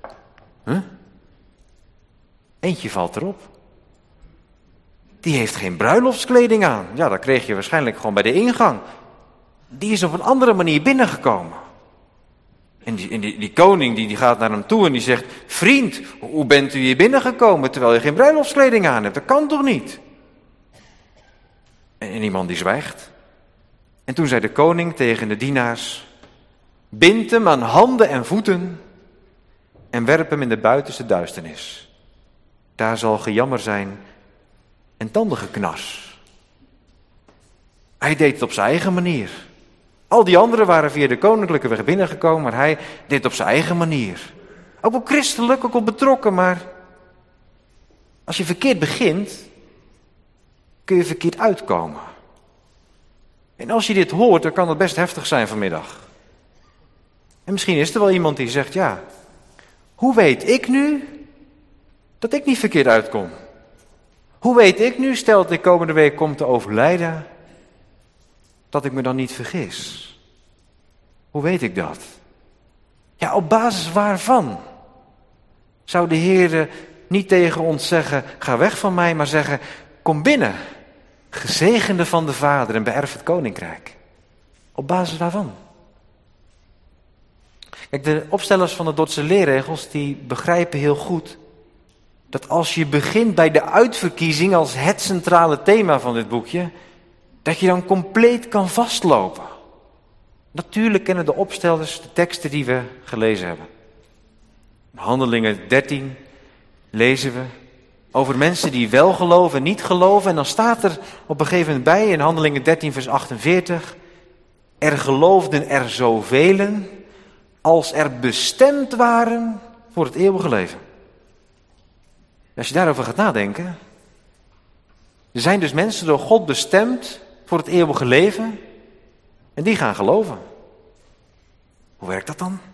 Eentje valt erop. Die heeft geen bruiloftskleding aan. Ja, dat kreeg je waarschijnlijk gewoon bij de ingang. Die is op een andere manier binnengekomen. En die koning die gaat naar hem toe en die zegt... Vriend, hoe bent u hier binnengekomen terwijl je geen bruiloftskleding aan hebt? Dat kan toch niet? En iemand die zwijgt. En toen zei de koning tegen de dienaars... Bind hem aan handen en voeten en werp hem in de buitenste duisternis. Daar zal gejammer zijn en tandengeknars. Hij deed het op zijn eigen manier. Al die anderen waren via de koninklijke weg binnengekomen, maar hij deed het op zijn eigen manier. Ook wel christelijk, ook wel betrokken, maar als je verkeerd begint, kun je verkeerd uitkomen. En als je dit hoort, dan kan het best heftig zijn vanmiddag. En misschien is er wel iemand die zegt, ja, hoe weet ik nu dat ik niet verkeerd uitkom? Hoe weet ik nu, stel dat ik komende week kom te overlijden, dat ik me dan niet vergis? Hoe weet ik dat? Ja, op basis waarvan? Zou de Heer niet tegen ons zeggen, ga weg van mij, maar zeggen, kom binnen, gezegende van de Vader en beërf het koninkrijk. Op basis waarvan? Kijk, de opstellers van de Dordtse leerregels, die begrijpen heel goed dat als je begint bij de uitverkiezing als het centrale thema van dit boekje, dat je dan compleet kan vastlopen. Natuurlijk kennen de opstellers de teksten die we gelezen hebben. In Handelingen 13 lezen we over mensen die wel geloven en niet geloven. En dan staat er op een gegeven moment bij in Handelingen 13 vers 48... Er geloofden er zoveel als er bestemd waren voor het eeuwige leven. Als je daarover gaat nadenken, er zijn dus mensen door God bestemd voor het eeuwige leven en die gaan geloven. Hoe werkt dat dan?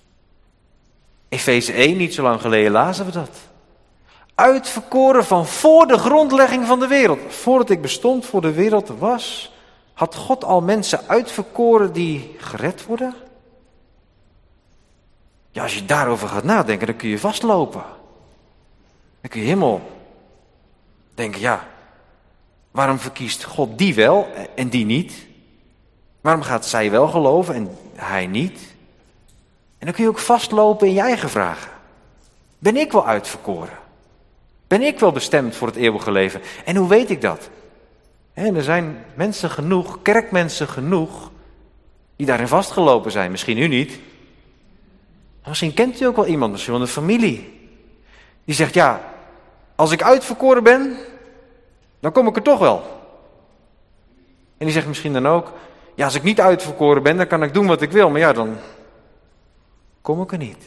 Efeze 1, niet zo lang geleden lazen we dat. Uitverkoren van voor de grondlegging van de wereld. Voordat ik bestond, voor de wereld er was, had God al mensen uitverkoren die gered worden? Ja, als je daarover gaat nadenken, dan kun je vastlopen. Dan kun je helemaal denken, ja, waarom verkiest God die wel en die niet? Waarom gaat zij wel geloven en hij niet? En dan kun je ook vastlopen in je eigen vragen. Ben ik wel uitverkoren? Ben ik wel bestemd voor het eeuwige leven? En hoe weet ik dat? En er zijn mensen genoeg, kerkmensen genoeg, die daarin vastgelopen zijn. Misschien u niet. Maar misschien kent u ook wel iemand, misschien wel een familie. Die zegt, ja, als ik uitverkoren ben, dan kom ik er toch wel. En die zegt misschien dan ook, ja, als ik niet uitverkoren ben, dan kan ik doen wat ik wil. Maar ja, dan kom ik er niet.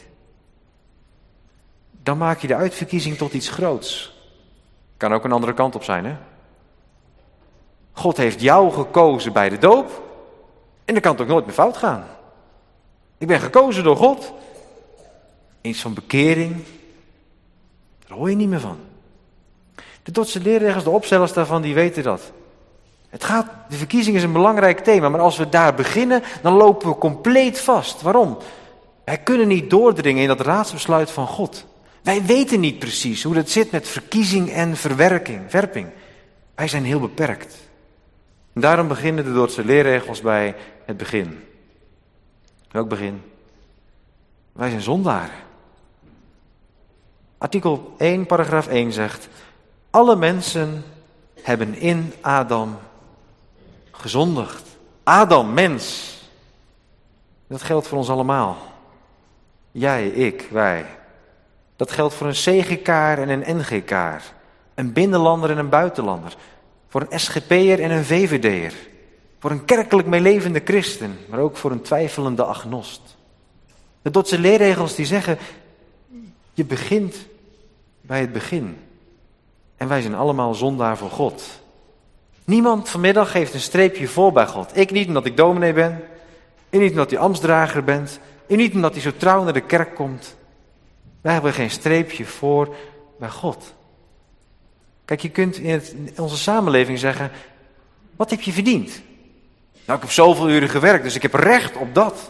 Dan maak je de uitverkiezing tot iets groots. Kan ook een andere kant op zijn, hè? God heeft jou gekozen bij de doop. En dan kan het ook nooit meer fout gaan. Ik ben gekozen door God. Iets van bekering, daar hoor je niet meer van. De Dordtse leerregels, de opstellers daarvan, die weten dat. De verkiezing is een belangrijk thema, maar als we daar beginnen, dan lopen we compleet vast. Waarom? Wij kunnen niet doordringen in dat raadsbesluit van God. Wij weten niet precies hoe dat zit met verkiezing en verwerping. Wij zijn heel beperkt. En daarom beginnen de Dordtse leerregels bij het begin. Welk begin? Wij zijn zondaren. Artikel 1, paragraaf 1 zegt, alle mensen hebben in Adam gezondigd. Adam, mens. Dat geldt voor ons allemaal. Jij, ik, wij. Dat geldt voor een CGK'er en een NGK'er. Een binnenlander en een buitenlander. Voor een SGP'er en een VVD'er. Voor een kerkelijk meelevende christen, maar ook voor een twijfelende agnost. De Dordtse leerregels die zeggen, je begint bij het begin. En wij zijn allemaal zondaar voor God. Niemand vanmiddag geeft een streepje voor bij God. Ik niet omdat ik dominee ben. U niet omdat u ambtsdrager bent. U niet omdat u zo trouw naar de kerk komt. Wij hebben geen streepje voor bij God. Kijk, je kunt in onze samenleving zeggen, wat heb je verdiend? Nou, ik heb zoveel uren gewerkt, dus ik heb recht op dat.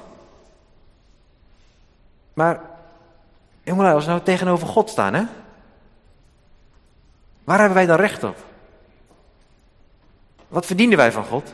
Maar, jongelui, als we nou tegenover God staan, hè? Waar hebben wij dan recht op? Wat verdienen wij van God?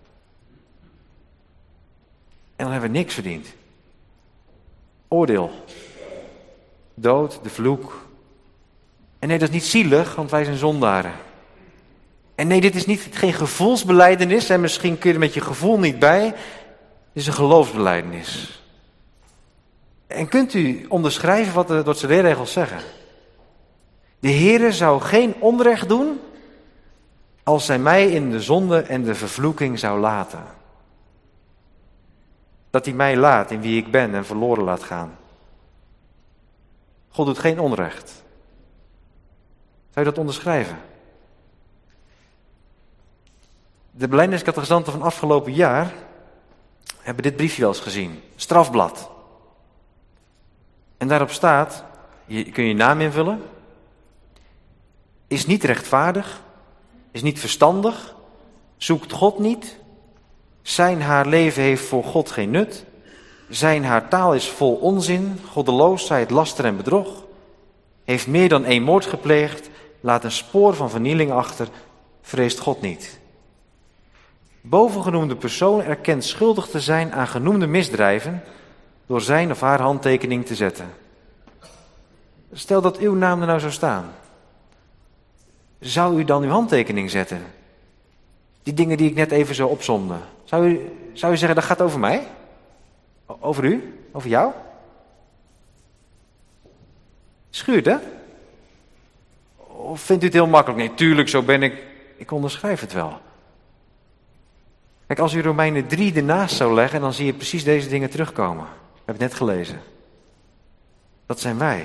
En dan hebben we niks verdiend. Oordeel. Dood, de vloek. En nee, dat is niet zielig, want wij zijn zondaren. En nee, dit is geen gevoelsbelijdenis. En misschien kun je er met je gevoel niet bij. Dit is een geloofsbelijdenis. En kunt u onderschrijven wat de Dordtse leerregels zeggen? De Heere zou geen onrecht doen als hij mij in de zonde en de vervloeking zou laten. Dat hij mij laat in wie ik ben en verloren laat gaan. God doet geen onrecht. Zou je dat onderschrijven? De belijdeniscatechisanten van afgelopen jaar hebben dit briefje wel eens gezien. Strafblad. En daarop staat, kun je je naam invullen. Is niet rechtvaardig. Is niet verstandig. Zoekt God niet. Zijn haar leven heeft voor God geen nut. Zijn haar taal is vol onzin, goddeloosheid, laster en bedrog. Heeft meer dan 1 moord gepleegd. Laat een spoor van vernieling achter. Vreest God niet. Bovengenoemde persoon erkent schuldig te zijn aan genoemde misdrijven door zijn of haar handtekening te zetten. Stel dat uw naam er nou zou staan. Zou u dan uw handtekening zetten? Die dingen die ik net even zo opsomde. Zou u zeggen, dat gaat over mij? Over u? Over jou? Schuurt, hè? Of vindt u het heel makkelijk? Nee, tuurlijk, zo ben ik. Ik onderschrijf het wel. Kijk, als u Romeinen 3 ernaast zou leggen, dan zie je precies deze dingen terugkomen. We hebben het net gelezen. Dat zijn wij.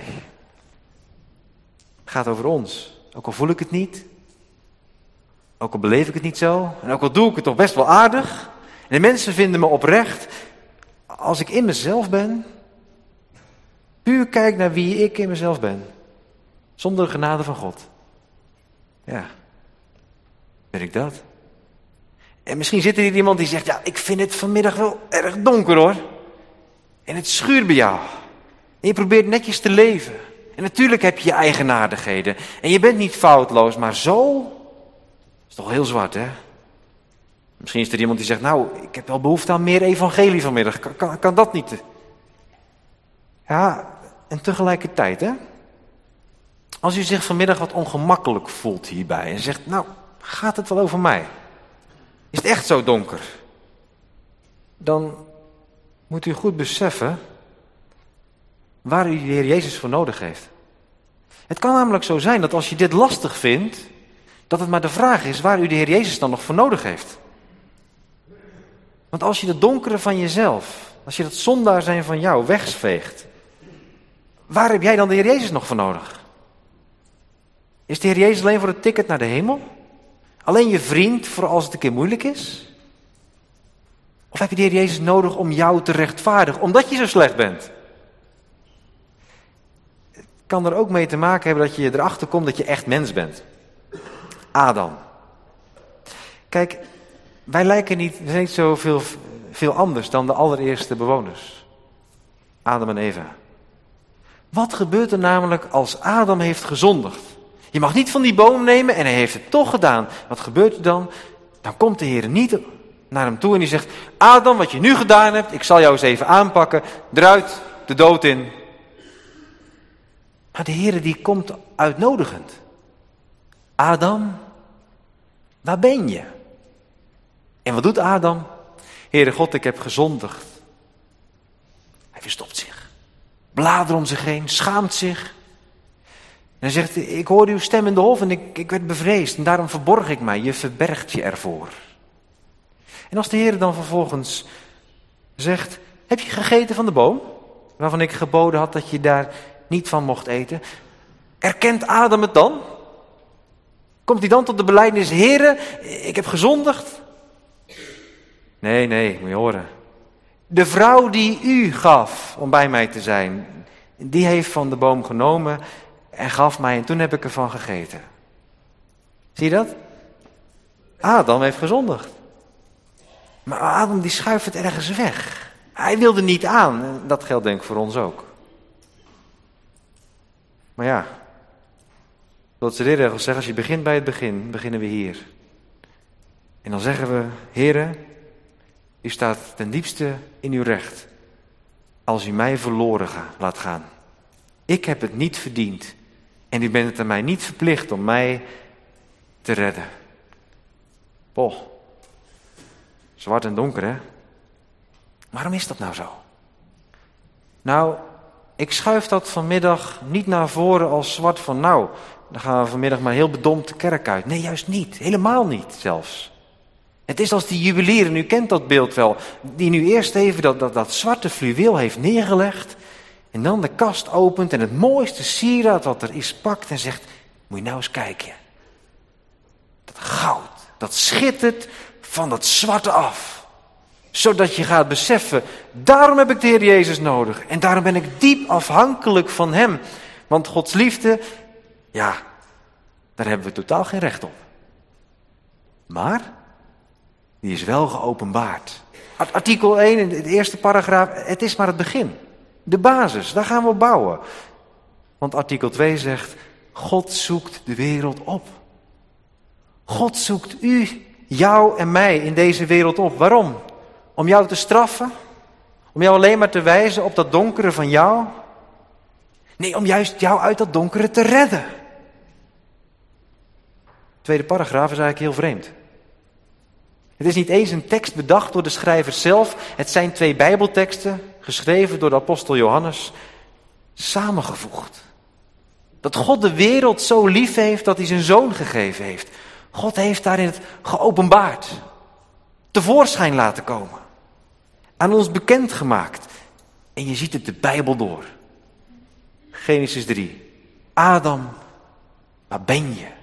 Het gaat over ons. Ook al voel ik het niet. Ook al beleef ik het niet zo. En ook al doe ik het toch best wel aardig. En de mensen vinden me oprecht. Als ik in mezelf ben. Puur kijk naar wie ik in mezelf ben. Zonder de genade van God. Ja. Ben ik dat? En misschien zit er hier iemand die zegt, ja, ik vind het vanmiddag wel erg donker hoor. En het schuurt bij jou. En je probeert netjes te leven. En natuurlijk heb je je eigenaardigheden. En je bent niet foutloos, maar zo is toch heel zwart, hè? Misschien is er iemand die zegt, nou, ik heb wel behoefte aan meer evangelie vanmiddag. Kan dat niet? Ja, en tegelijkertijd, hè? Als u zich vanmiddag wat ongemakkelijk voelt hierbij en zegt, nou, gaat het wel over mij? Is het echt zo donker? Dan moet u goed beseffen waar u de Heer Jezus voor nodig heeft. Het kan namelijk zo zijn dat als je dit lastig vindt, dat het maar de vraag is waar u de Heer Jezus dan nog voor nodig heeft. Want als je het donkere van jezelf, als je dat zondaar zijn van jou wegveegt, waar heb jij dan de Heer Jezus nog voor nodig? Is de Heer Jezus alleen voor het ticket naar de hemel? Alleen je vriend voor als het een keer moeilijk is? Of heb je de Heer Jezus nodig om jou te rechtvaardigen, omdat je zo slecht bent? Het kan er ook mee te maken hebben dat je erachter komt dat je echt mens bent. Adam. Kijk, wij lijken niet zo veel anders dan de allereerste bewoners. Adam en Eva. Wat gebeurt er namelijk als Adam heeft gezondigd? Je mag niet van die boom nemen en hij heeft het toch gedaan. Wat gebeurt er dan? Dan komt de Heer niet naar hem toe en die zegt, Adam, wat je nu gedaan hebt, ik zal jou eens even aanpakken. Eruit, de dood in. Maar de Heer die komt uitnodigend. Adam, waar ben je? En wat doet Adam? Heere God, ik heb gezondigd. Hij verstopt zich. Bladert om zich heen, schaamt zich. En hij zegt, ik hoorde uw stem in de hof en ik werd bevreesd. En daarom verborg ik mij. Je verbergt je ervoor. En als de Heer dan vervolgens zegt, heb je gegeten van de boom? Waarvan ik geboden had dat je daar niet van mocht eten. Erkent Adam het dan? Komt hij dan tot de belijdenis, Heere, ik heb gezondigd? Nee, moet je horen. De vrouw die u gaf om bij mij te zijn, die heeft van de boom genomen en gaf mij en toen heb ik ervan gegeten. Zie je dat? Adam heeft gezondigd. Maar Adam die schuift het ergens weg. Hij wilde niet aan. En dat geldt denk ik voor ons ook. Maar ja, zoals de leerregels zeggen, als je begint bij het begin, beginnen we hier. En dan zeggen we, Heere, u staat ten diepste in uw recht. Als u mij verloren laat gaan. Ik heb het niet verdiend. En u bent het aan mij niet verplicht om mij te redden. Poh. Zwart en donker, hè? Waarom is dat nou zo? Nou, ik schuif dat vanmiddag niet naar voren als zwart van dan gaan we vanmiddag maar heel bedompt de kerk uit. Nee, juist niet. Helemaal niet zelfs. Het is als die juwelier, en u kent dat beeld wel, die nu eerst even dat zwarte fluweel heeft neergelegd en dan de kast opent en het mooiste sieraad wat er is pakt en zegt, moet je nou eens kijken. Dat goud, dat schittert van dat zwarte af. Zodat je gaat beseffen, daarom heb ik de Heer Jezus nodig. En daarom ben ik diep afhankelijk van Hem. Want Gods liefde, ja, daar hebben we totaal geen recht op. Maar, die is wel geopenbaard. Artikel 1, in de eerste paragraaf, het is maar het begin. De basis, daar gaan we op bouwen. Want artikel 2 zegt, God zoekt de wereld op. God zoekt u, jou en mij in deze wereld op. Waarom? Om jou te straffen? Om jou alleen maar te wijzen op dat donkere van jou? Nee, om juist jou uit dat donkere te redden. Tweede paragraaf is eigenlijk heel vreemd. Het is niet eens een tekst bedacht door de schrijver zelf. Het zijn 2 Bijbelteksten, geschreven door de apostel Johannes, samengevoegd. Dat God de wereld zo lief heeft dat hij zijn zoon gegeven heeft. God heeft daarin het geopenbaard. Tevoorschijn laten komen. Aan ons bekendgemaakt. En je ziet het de Bijbel door. Genesis 3. Adam, waar ben je?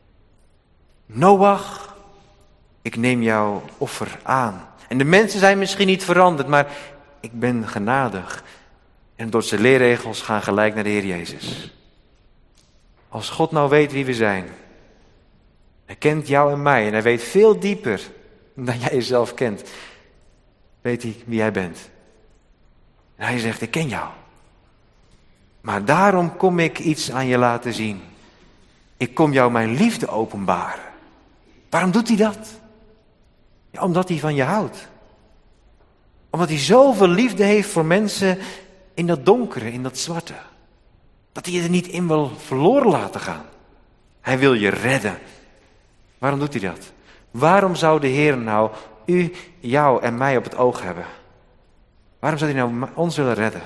Noach, ik neem jouw offer aan. En de mensen zijn misschien niet veranderd, maar ik ben genadig. En door zijn leerregels gaan gelijk naar de Heer Jezus. Als God nou weet wie we zijn. Hij kent jou en mij en hij weet veel dieper dan jij jezelf kent. Weet hij wie jij bent. En hij zegt, ik ken jou. Maar daarom kom ik iets aan je laten zien. Ik kom jou mijn liefde openbaren. Waarom doet hij dat? Ja, omdat hij van je houdt. Omdat hij zoveel liefde heeft voor mensen in dat donkere, in dat zwarte. Dat hij je er niet in wil verloren laten gaan. Hij wil je redden. Waarom doet hij dat? Waarom zou de Heer nou u, jou en mij op het oog hebben? Waarom zou hij nou ons willen redden?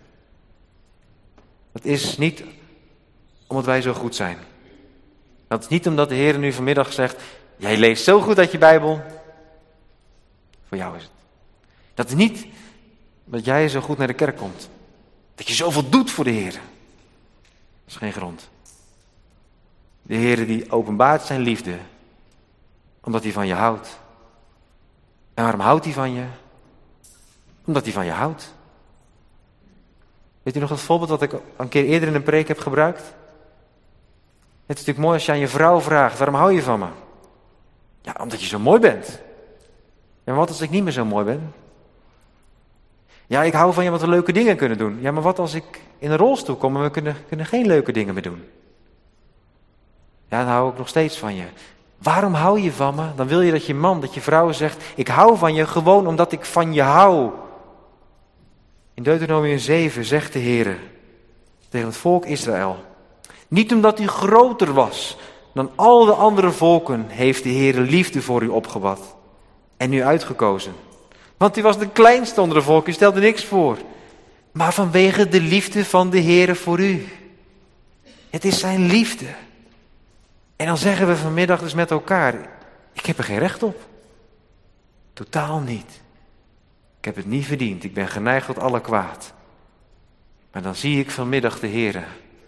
Dat is niet omdat wij zo goed zijn. Dat is niet omdat de Heer nu vanmiddag zegt, jij leest zo goed uit je Bijbel. Voor jou is het. Dat is niet omdat jij zo goed naar de kerk komt. Dat je zoveel doet voor de Heer. Dat is geen grond. De Heer die openbaart zijn liefde. Omdat hij van je houdt. En waarom houdt hij van je? Omdat hij van je houdt. Weet u nog dat voorbeeld wat ik een keer eerder in een preek heb gebruikt? Het is natuurlijk mooi als je aan je vrouw vraagt, waarom hou je van me? Ja, omdat je zo mooi bent. Ja, maar wat als ik niet meer zo mooi ben? Ja, ik hou van je omdat we leuke dingen kunnen doen. Ja, maar wat als ik in een rolstoel kom en we kunnen geen leuke dingen meer doen? Ja, dan hou ik nog steeds van je. Waarom hou je van me? Dan wil je dat je man, dat je vrouw zegt, ik hou van je gewoon omdat ik van je hou. In Deuteronomium 7 zegt de Heer tegen het volk Israël, niet omdat hij groter was dan al de andere volken heeft de Heere liefde voor u opgebad en u uitgekozen. Want u was de kleinste onder de volken, u stelde niks voor. Maar vanwege de liefde van de Heere voor u. Het is zijn liefde. En dan zeggen we vanmiddag dus met elkaar, ik heb er geen recht op. Totaal niet. Ik heb het niet verdiend, ik ben geneigd tot alle kwaad. Maar dan zie ik vanmiddag de Heere.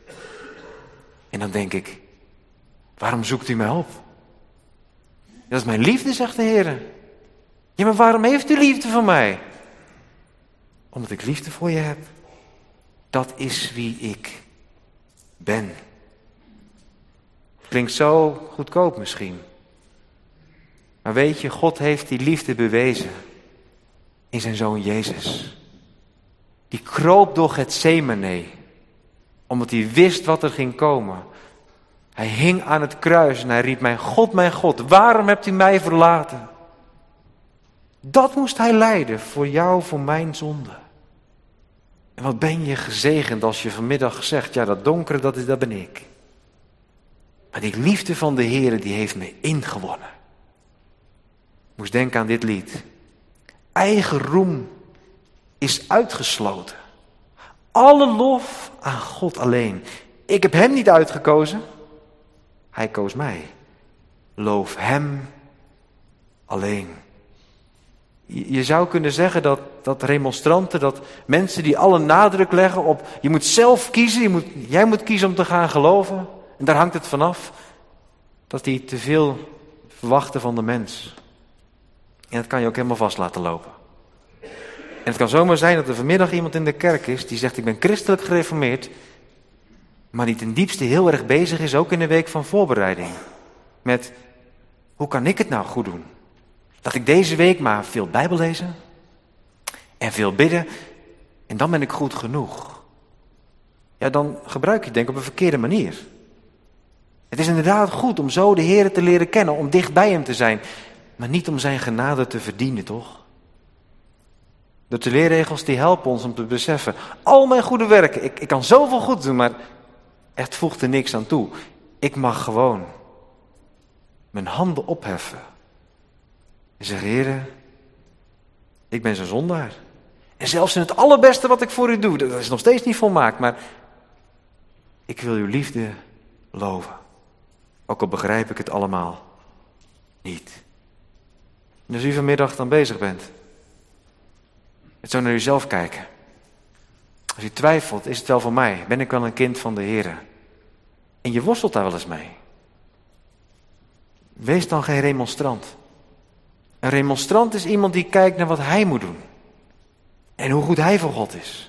En dan denk ik, waarom zoekt u mij op? Dat is mijn liefde, zegt de Heere. Ja, maar waarom heeft u liefde voor mij? Omdat ik liefde voor je heb. Dat is wie ik ben. Klinkt zo goedkoop misschien. Maar weet je, God heeft die liefde bewezen in zijn Zoon Jezus. Die kroop door Getsemane, omdat hij wist wat er ging komen. Hij hing aan het kruis en hij riep, mijn God, waarom hebt u mij verlaten? Dat moest hij lijden voor jou, voor mijn zonde. En wat ben je gezegend als je vanmiddag zegt, ja, dat donkere, dat ben ik. Maar die liefde van de Heere, die heeft me ingewonnen. Ik moest denken aan dit lied. Eigen roem is uitgesloten. Alle lof aan God alleen. Ik heb hem niet uitgekozen. Hij koos mij. Loof hem alleen. Je zou kunnen zeggen dat remonstranten, dat mensen die alle nadruk leggen op, je moet zelf kiezen, jij moet kiezen om te gaan geloven. En daar hangt het vanaf, dat die te veel verwachten van de mens. En dat kan je ook helemaal vast laten lopen. En het kan zomaar zijn dat er vanmiddag iemand in de kerk is die zegt, ik ben christelijk gereformeerd, maar die ten diepste heel erg bezig is, ook in de week van voorbereiding. Met, hoe kan ik het nou goed doen? Dat ik deze week maar veel Bijbel lezen en veel bidden en dan ben ik goed genoeg. Ja, dan gebruik je het denk ik op een verkeerde manier. Het is inderdaad goed om zo de Heere te leren kennen, om dicht bij hem te zijn, maar niet om zijn genade te verdienen, toch? De leerregels die helpen ons om te beseffen, al mijn goede werken, ik kan zoveel goed doen, maar het voegt er niks aan toe. Ik mag gewoon mijn handen opheffen en zeggen, Heere, ik ben zo'n zondaar. En zelfs in het allerbeste wat ik voor u doe, dat is nog steeds niet volmaakt, maar ik wil uw liefde loven. Ook al begrijp ik het allemaal niet. En als u vanmiddag dan bezig bent, met zo naar uzelf kijken. Als u twijfelt, is het wel van mij? Ben ik wel een kind van de Heere? En je worstelt daar wel eens mee. Wees dan geen remonstrant. Een remonstrant is iemand die kijkt naar wat hij moet doen. En hoe goed hij voor God is.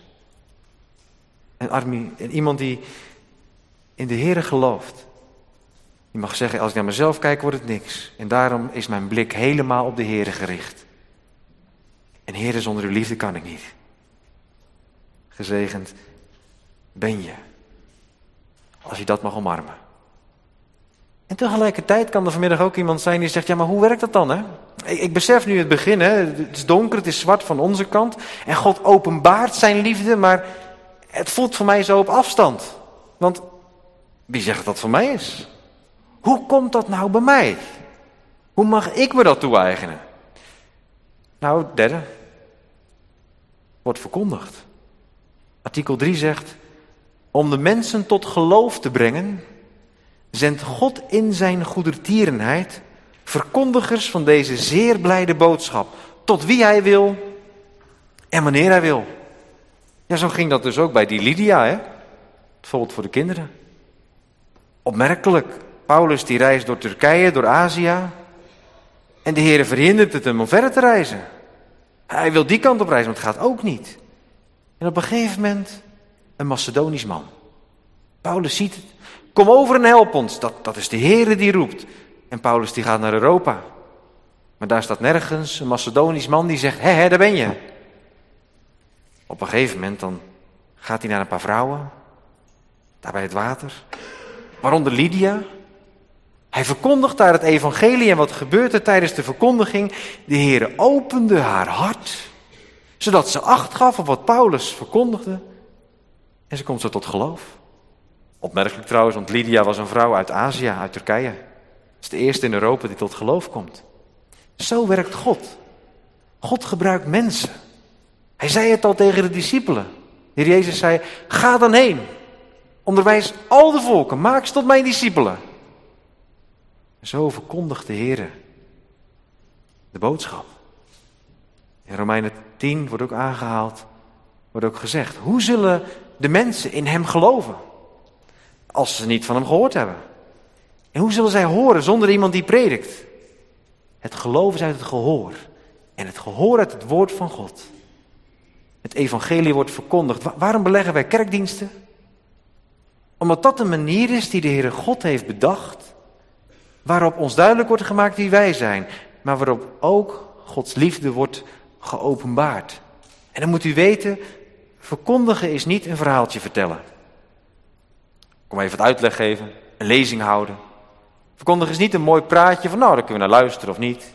En iemand die in de Heere gelooft. Die mag zeggen, als ik naar mezelf kijk, wordt het niks. En daarom is mijn blik helemaal op de Heere gericht. En Heere, zonder uw liefde kan ik niet. Gezegend ben je. Als je dat mag omarmen. En tegelijkertijd kan er vanmiddag ook iemand zijn die zegt, ja, maar hoe werkt dat dan, hè? Ik besef nu het begin, hè? Het is donker, het is zwart van onze kant. En God openbaart zijn liefde, maar het voelt voor mij zo op afstand. Want wie zegt dat dat voor mij is? Hoe komt dat nou bij mij? Hoe mag ik me dat toe-eigenen? Nou, het derde. Wordt verkondigd. Artikel 3 zegt, om de mensen tot geloof te brengen, zendt God in zijn goedertierenheid verkondigers van deze zeer blijde boodschap, tot wie hij wil en wanneer hij wil. Ja, zo ging dat dus ook bij die Lydia, hè? Bijvoorbeeld voor de kinderen. Opmerkelijk, Paulus die reist door Turkije, door Azië, en de Heere verhindert het hem om verder te reizen. Hij wil die kant op reizen, maar het gaat ook niet. En op een gegeven moment een Macedonisch man. Paulus ziet het. Kom over en help ons. Dat is de Heere die roept. En Paulus die gaat naar Europa. Maar daar staat nergens een Macedonisch man die zegt, hé, daar ben je. Op een gegeven moment dan gaat hij naar een paar vrouwen. Daar bij het water. Waaronder Lydia. Hij verkondigt daar het evangelie. En wat gebeurt er tijdens de verkondiging? De Heere opende haar hart. Zodat ze acht gaf op wat Paulus verkondigde. En ze komt zo tot geloof. Opmerkelijk trouwens, want Lydia was een vrouw uit Azië, uit Turkije. Het is de eerste in Europa die tot geloof komt. Zo werkt God. God gebruikt mensen. Hij zei het al tegen de discipelen. De Heer Jezus zei, ga dan heen. Onderwijs al de volken, maak ze tot mijn discipelen. En zo verkondigt de Heer de boodschap. In Romeinen 10 wordt ook aangehaald, wordt ook gezegd. Hoe zullen de mensen in hem geloven? Als ze niet van hem gehoord hebben. En hoe zullen zij horen zonder iemand die predikt? Het geloof is uit het gehoor. En het gehoor uit het woord van God. Het evangelie wordt verkondigd. Waarom beleggen wij kerkdiensten? Omdat dat een manier is die de Heere God heeft bedacht. Waarop ons duidelijk wordt gemaakt wie wij zijn. Maar waarop ook Gods liefde wordt geopenbaard. En dan moet u weten, verkondigen is niet een verhaaltje vertellen. Kom even wat uitleg geven, een lezing houden. Verkondigen is niet een mooi praatje van nou, daar kunnen we naar luisteren of niet.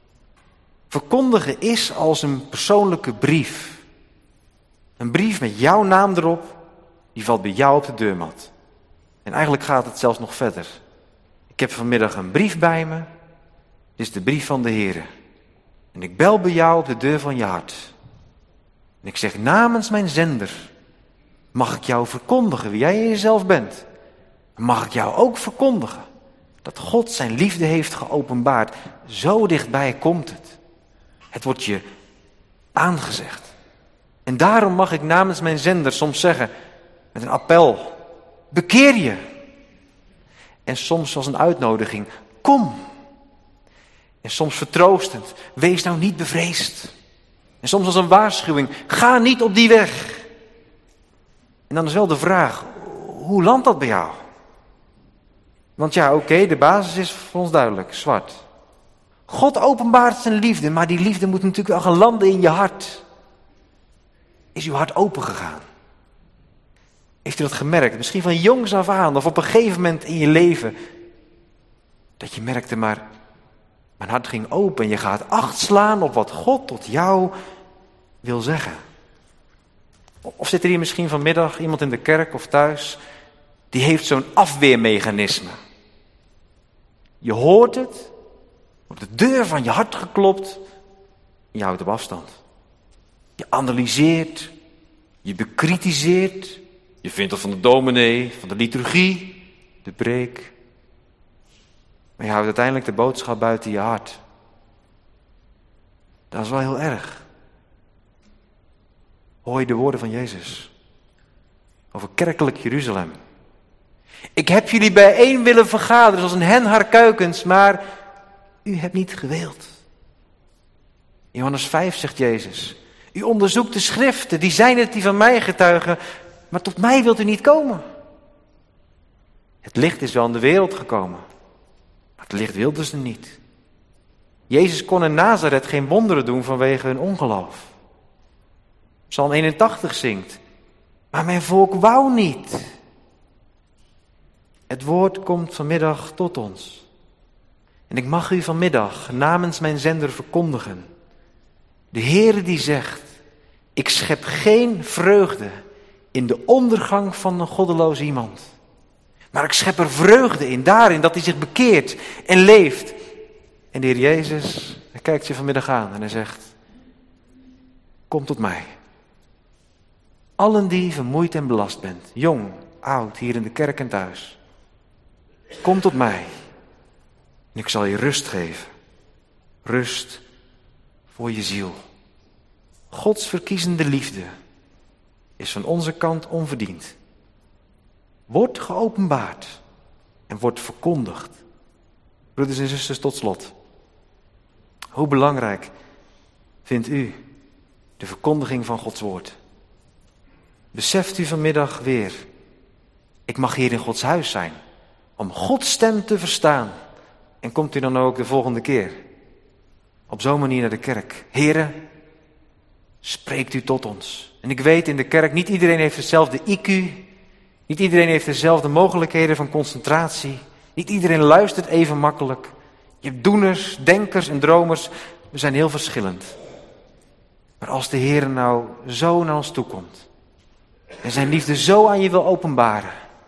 Verkondigen is als een persoonlijke brief. Een brief met jouw naam erop, die valt bij jou op de deurmat. En eigenlijk gaat het zelfs nog verder. Ik heb vanmiddag een brief bij me. Dit is de brief van de Heere. En ik bel bij jou op de deur van je hart. En ik zeg namens mijn zender, mag ik jou verkondigen wie jij in jezelf bent. Mag ik jou ook verkondigen dat God zijn liefde heeft geopenbaard. Zo dichtbij komt het. Het wordt je aangezegd. En daarom mag ik namens mijn zender soms zeggen, met een appel, bekeer je. En soms als een uitnodiging, kom. En soms vertroostend, wees nou niet bevreesd. En soms als een waarschuwing, ga niet op die weg. En dan is wel de vraag, hoe landt dat bij jou? Want ja, oké, de basis is voor ons duidelijk, zwart. God openbaart zijn liefde, maar die liefde moet natuurlijk wel gaan landen in je hart. Is uw hart open gegaan? Heeft u dat gemerkt? Misschien van jongs af aan of op een gegeven moment in je leven. Dat je merkte, maar mijn hart ging open en je gaat acht slaan op wat God tot jou wil zeggen. Of zit er hier misschien vanmiddag iemand in de kerk of thuis, die heeft zo'n afweermechanisme. Je hoort het, op de deur van je hart geklopt, en je houdt op afstand. Je analyseert, je bekritiseert, je vindt het van de dominee, van de liturgie, de preek. Maar je houdt uiteindelijk de boodschap buiten je hart. Dat is wel heel erg. Hoor je de woorden van Jezus over kerkelijk Jeruzalem. Ik heb jullie bijeen willen vergaderen zoals een hen haar kuikens, maar u hebt niet gewild. In Johannes 5 zegt Jezus, u onderzoekt de schriften, die zijn het die van mij getuigen, maar tot mij wilt u niet komen. Het licht is wel in de wereld gekomen, maar het licht wilden ze niet. Jezus kon in Nazareth geen wonderen doen vanwege hun ongeloof. Psalm 81 zingt, maar mijn volk wou niet. Het woord komt vanmiddag tot ons. En ik mag u vanmiddag namens mijn zender verkondigen. De Heere die zegt, ik schep geen vreugde in de ondergang van een goddeloos iemand. Maar ik schep er vreugde in, daarin dat hij zich bekeert en leeft. En de Heer Jezus, hij kijkt je vanmiddag aan en hij zegt, kom tot mij. Allen die vermoeid en belast bent, jong, oud, hier in de kerk en thuis. Kom tot mij en ik zal je rust geven. Rust voor je ziel. Gods verkiezende liefde is van onze kant onverdiend. Wordt geopenbaard en wordt verkondigd. Broeders en zusters, tot slot. Hoe belangrijk vindt u de verkondiging van Gods woord? Beseft u vanmiddag weer, ik mag hier in Gods huis zijn, om Gods stem te verstaan. En komt u dan ook de volgende keer op zo'n manier naar de kerk. Here, spreekt u tot ons. En ik weet in de kerk, niet iedereen heeft hetzelfde IQ, niet iedereen heeft dezelfde mogelijkheden van concentratie, niet iedereen luistert even makkelijk. Je hebt doeners, denkers en dromers, we zijn heel verschillend. Maar als de Heer nou zo naar ons toe komt en zijn liefde zo aan je wil openbaren,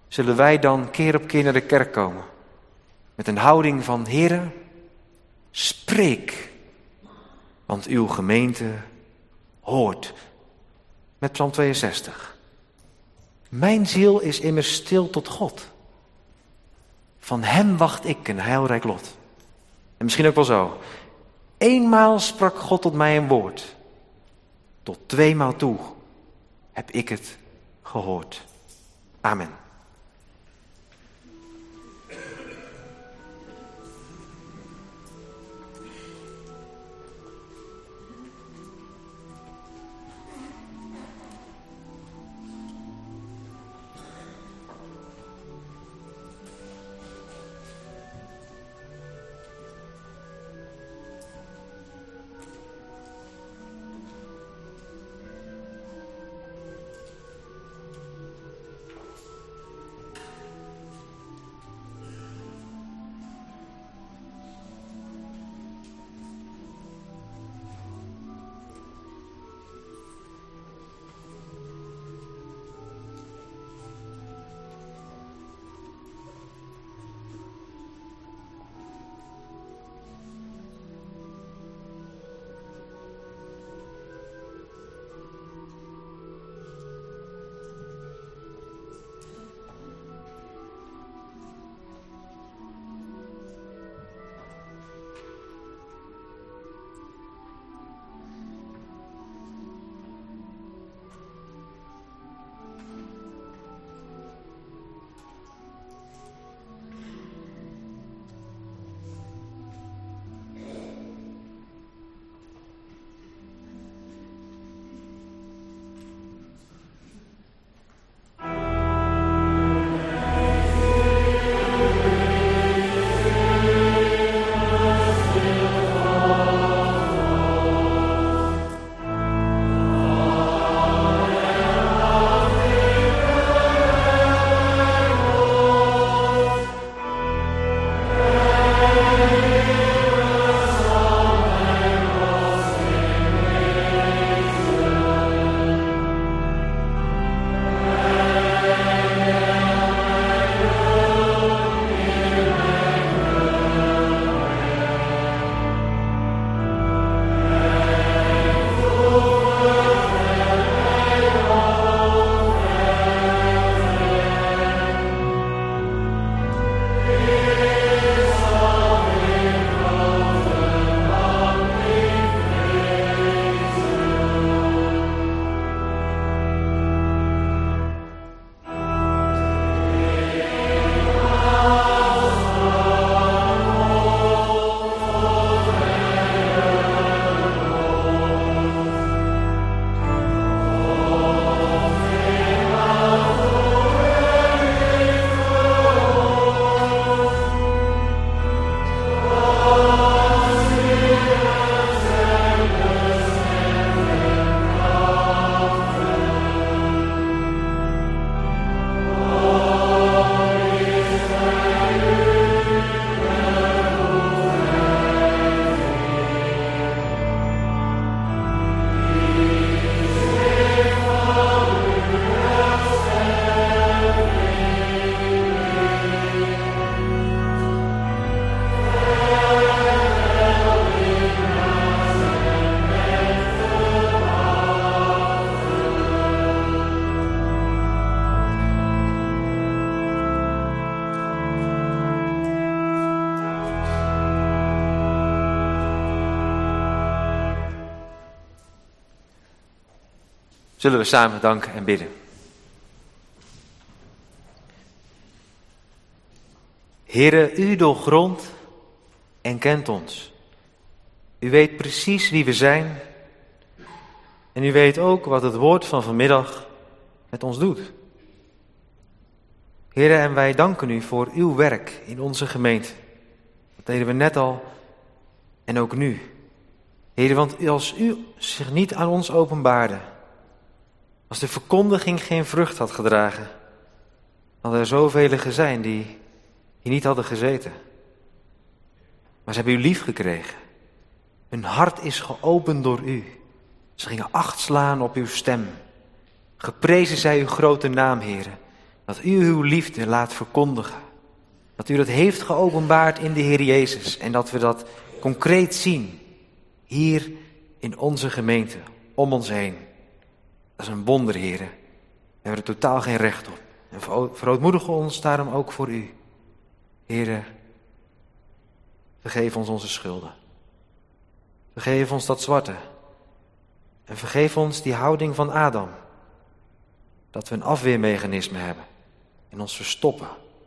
zullen wij dan keer op keer naar de kerk komen. Met een houding van, Heere, spreek, want uw gemeente hoort. Met Psalm 62. Mijn ziel is immers stil tot God. Van hem wacht ik een heilrijk lot. En misschien ook wel zo. Eenmaal sprak God tot mij een woord. Tot 2 maal toe heb ik het gehoord. Amen. Zullen we samen danken en bidden. Heere, u doorgrondt en kent ons. U weet precies wie we zijn. En u weet ook wat het woord van vanmiddag met ons doet. Heere, en wij danken u voor uw werk in onze gemeente. Dat deden we net al en ook nu. Heere, want als u zich niet aan ons openbaarde, als de verkondiging geen vrucht had gedragen, hadden er zoveel zijn die hier niet hadden gezeten. Maar ze hebben u lief gekregen. Hun hart is geopend door u. Ze gingen acht slaan op uw stem. Geprezen zij uw grote naam, Heere. Dat u uw liefde laat verkondigen. Dat u dat heeft geopenbaard in de Heer Jezus. En dat we dat concreet zien. Hier in onze gemeente, om ons heen. Dat is een wonder, Heer. We hebben er totaal geen recht op. En verootmoedigen ons daarom ook voor u. Heer, vergeef ons onze schulden. Vergeef ons dat zwarte. En vergeef ons die houding van Adam. Dat we een afweermechanisme hebben. En ons verstoppen.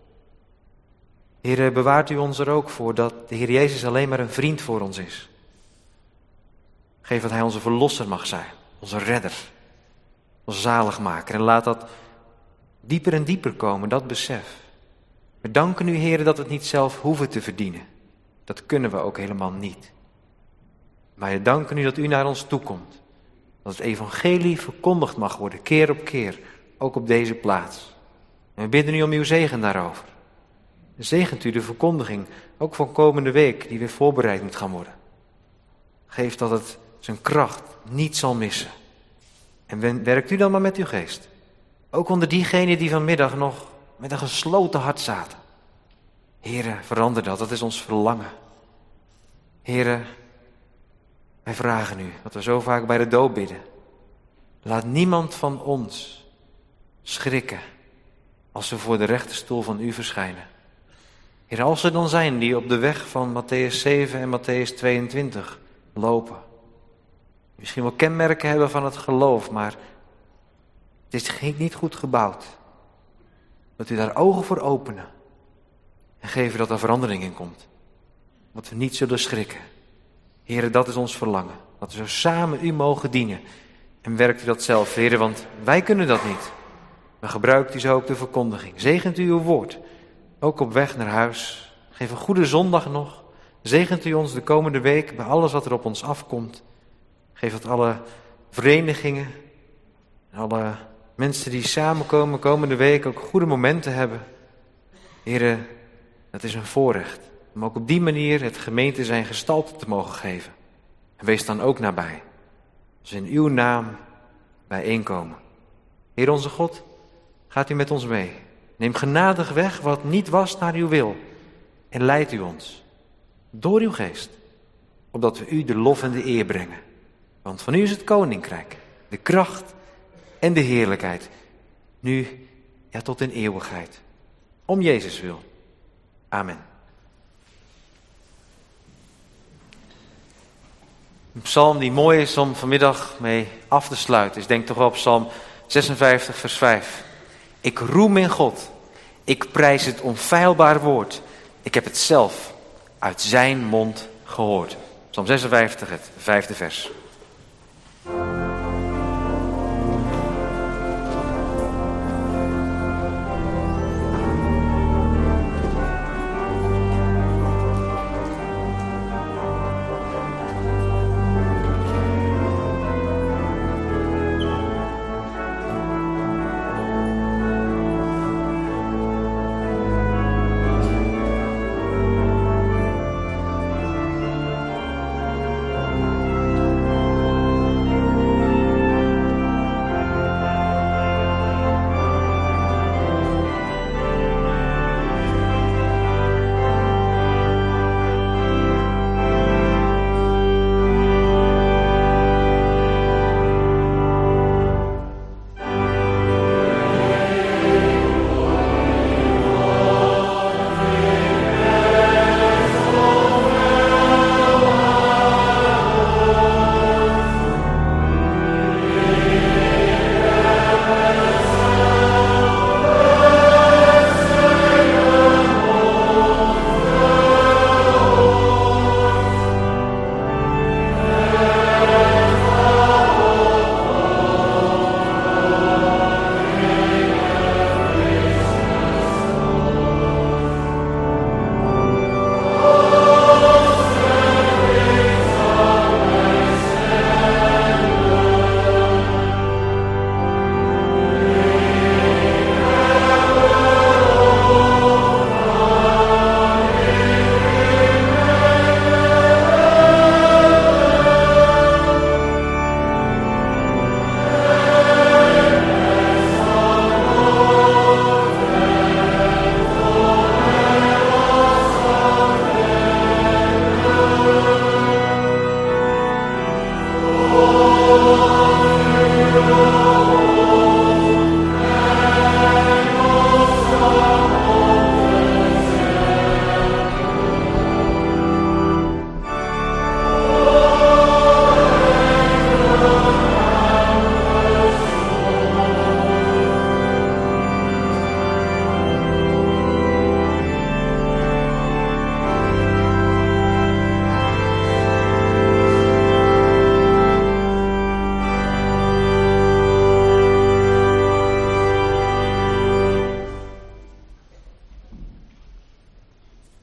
Heer, bewaart u ons er ook voor dat de Heer Jezus alleen maar een vriend voor ons is. Geef dat Hij onze verlosser mag zijn. Onze redder. Onze zaligmaker. En laat dat dieper en dieper komen, dat besef. We danken u, Heer, dat we het niet zelf hoeven te verdienen. Dat kunnen we ook helemaal niet. Maar we danken u dat u naar ons toekomt. Dat het evangelie verkondigd mag worden, keer op keer, ook op deze plaats. En we bidden u om uw zegen daarover. Zegent u de verkondiging, ook van komende week, die weer voorbereid moet gaan worden. Geef dat het zijn kracht niet zal missen. En werkt u dan maar met uw geest. Ook onder diegenen die vanmiddag nog met een gesloten hart zaten. Here, verander dat is ons verlangen. Here, wij vragen u, wat we zo vaak bij de doop bidden. Laat niemand van ons schrikken als we voor de rechterstoel van u verschijnen. Heer, als er dan zijn die op de weg van Mattheüs 7 en Mattheüs 22 lopen. Misschien wel kenmerken hebben van het geloof, maar het is niet goed gebouwd. Dat u daar ogen voor openen. En geven dat er verandering in komt. Dat we niet zullen schrikken. Heer, dat is ons verlangen. Dat we zo samen u mogen dienen. En werkt u dat zelf, Heer, want wij kunnen dat niet. Maar gebruikt u zo ook de verkondiging. Zegent u uw woord. Ook op weg naar huis. Geef een goede zondag nog. Zegent u ons de komende week bij alles wat er op ons afkomt. Geef dat alle verenigingen en alle mensen die samenkomen komende week ook goede momenten hebben. Heere, dat is een voorrecht om ook op die manier het gemeente zijn gestalte te mogen geven. En wees dan ook nabij, als we in uw naam bijeenkomen. Heer onze God, gaat u met ons mee. Neem genadig weg wat niet was naar uw wil. En leidt u ons door uw geest, opdat we u de lof en de eer brengen. Want van u is het koninkrijk, de kracht en de heerlijkheid. Nu, ja, tot in eeuwigheid. Om Jezus wil. Amen. Een psalm die mooi is om vanmiddag mee af te sluiten is denk toch wel op psalm 56 vers 5. Ik roem in God. Ik prijs het onfeilbaar woord. Ik heb het zelf uit zijn mond gehoord. Psalm 56, het 5e vers.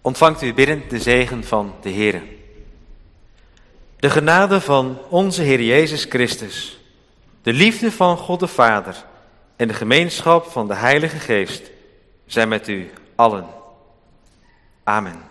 ontvangt u biddend de zegen van de Heere. De genade van onze Heer Jezus Christus, de liefde van God de Vader en de gemeenschap van de Heilige Geest zijn met u allen. Amen.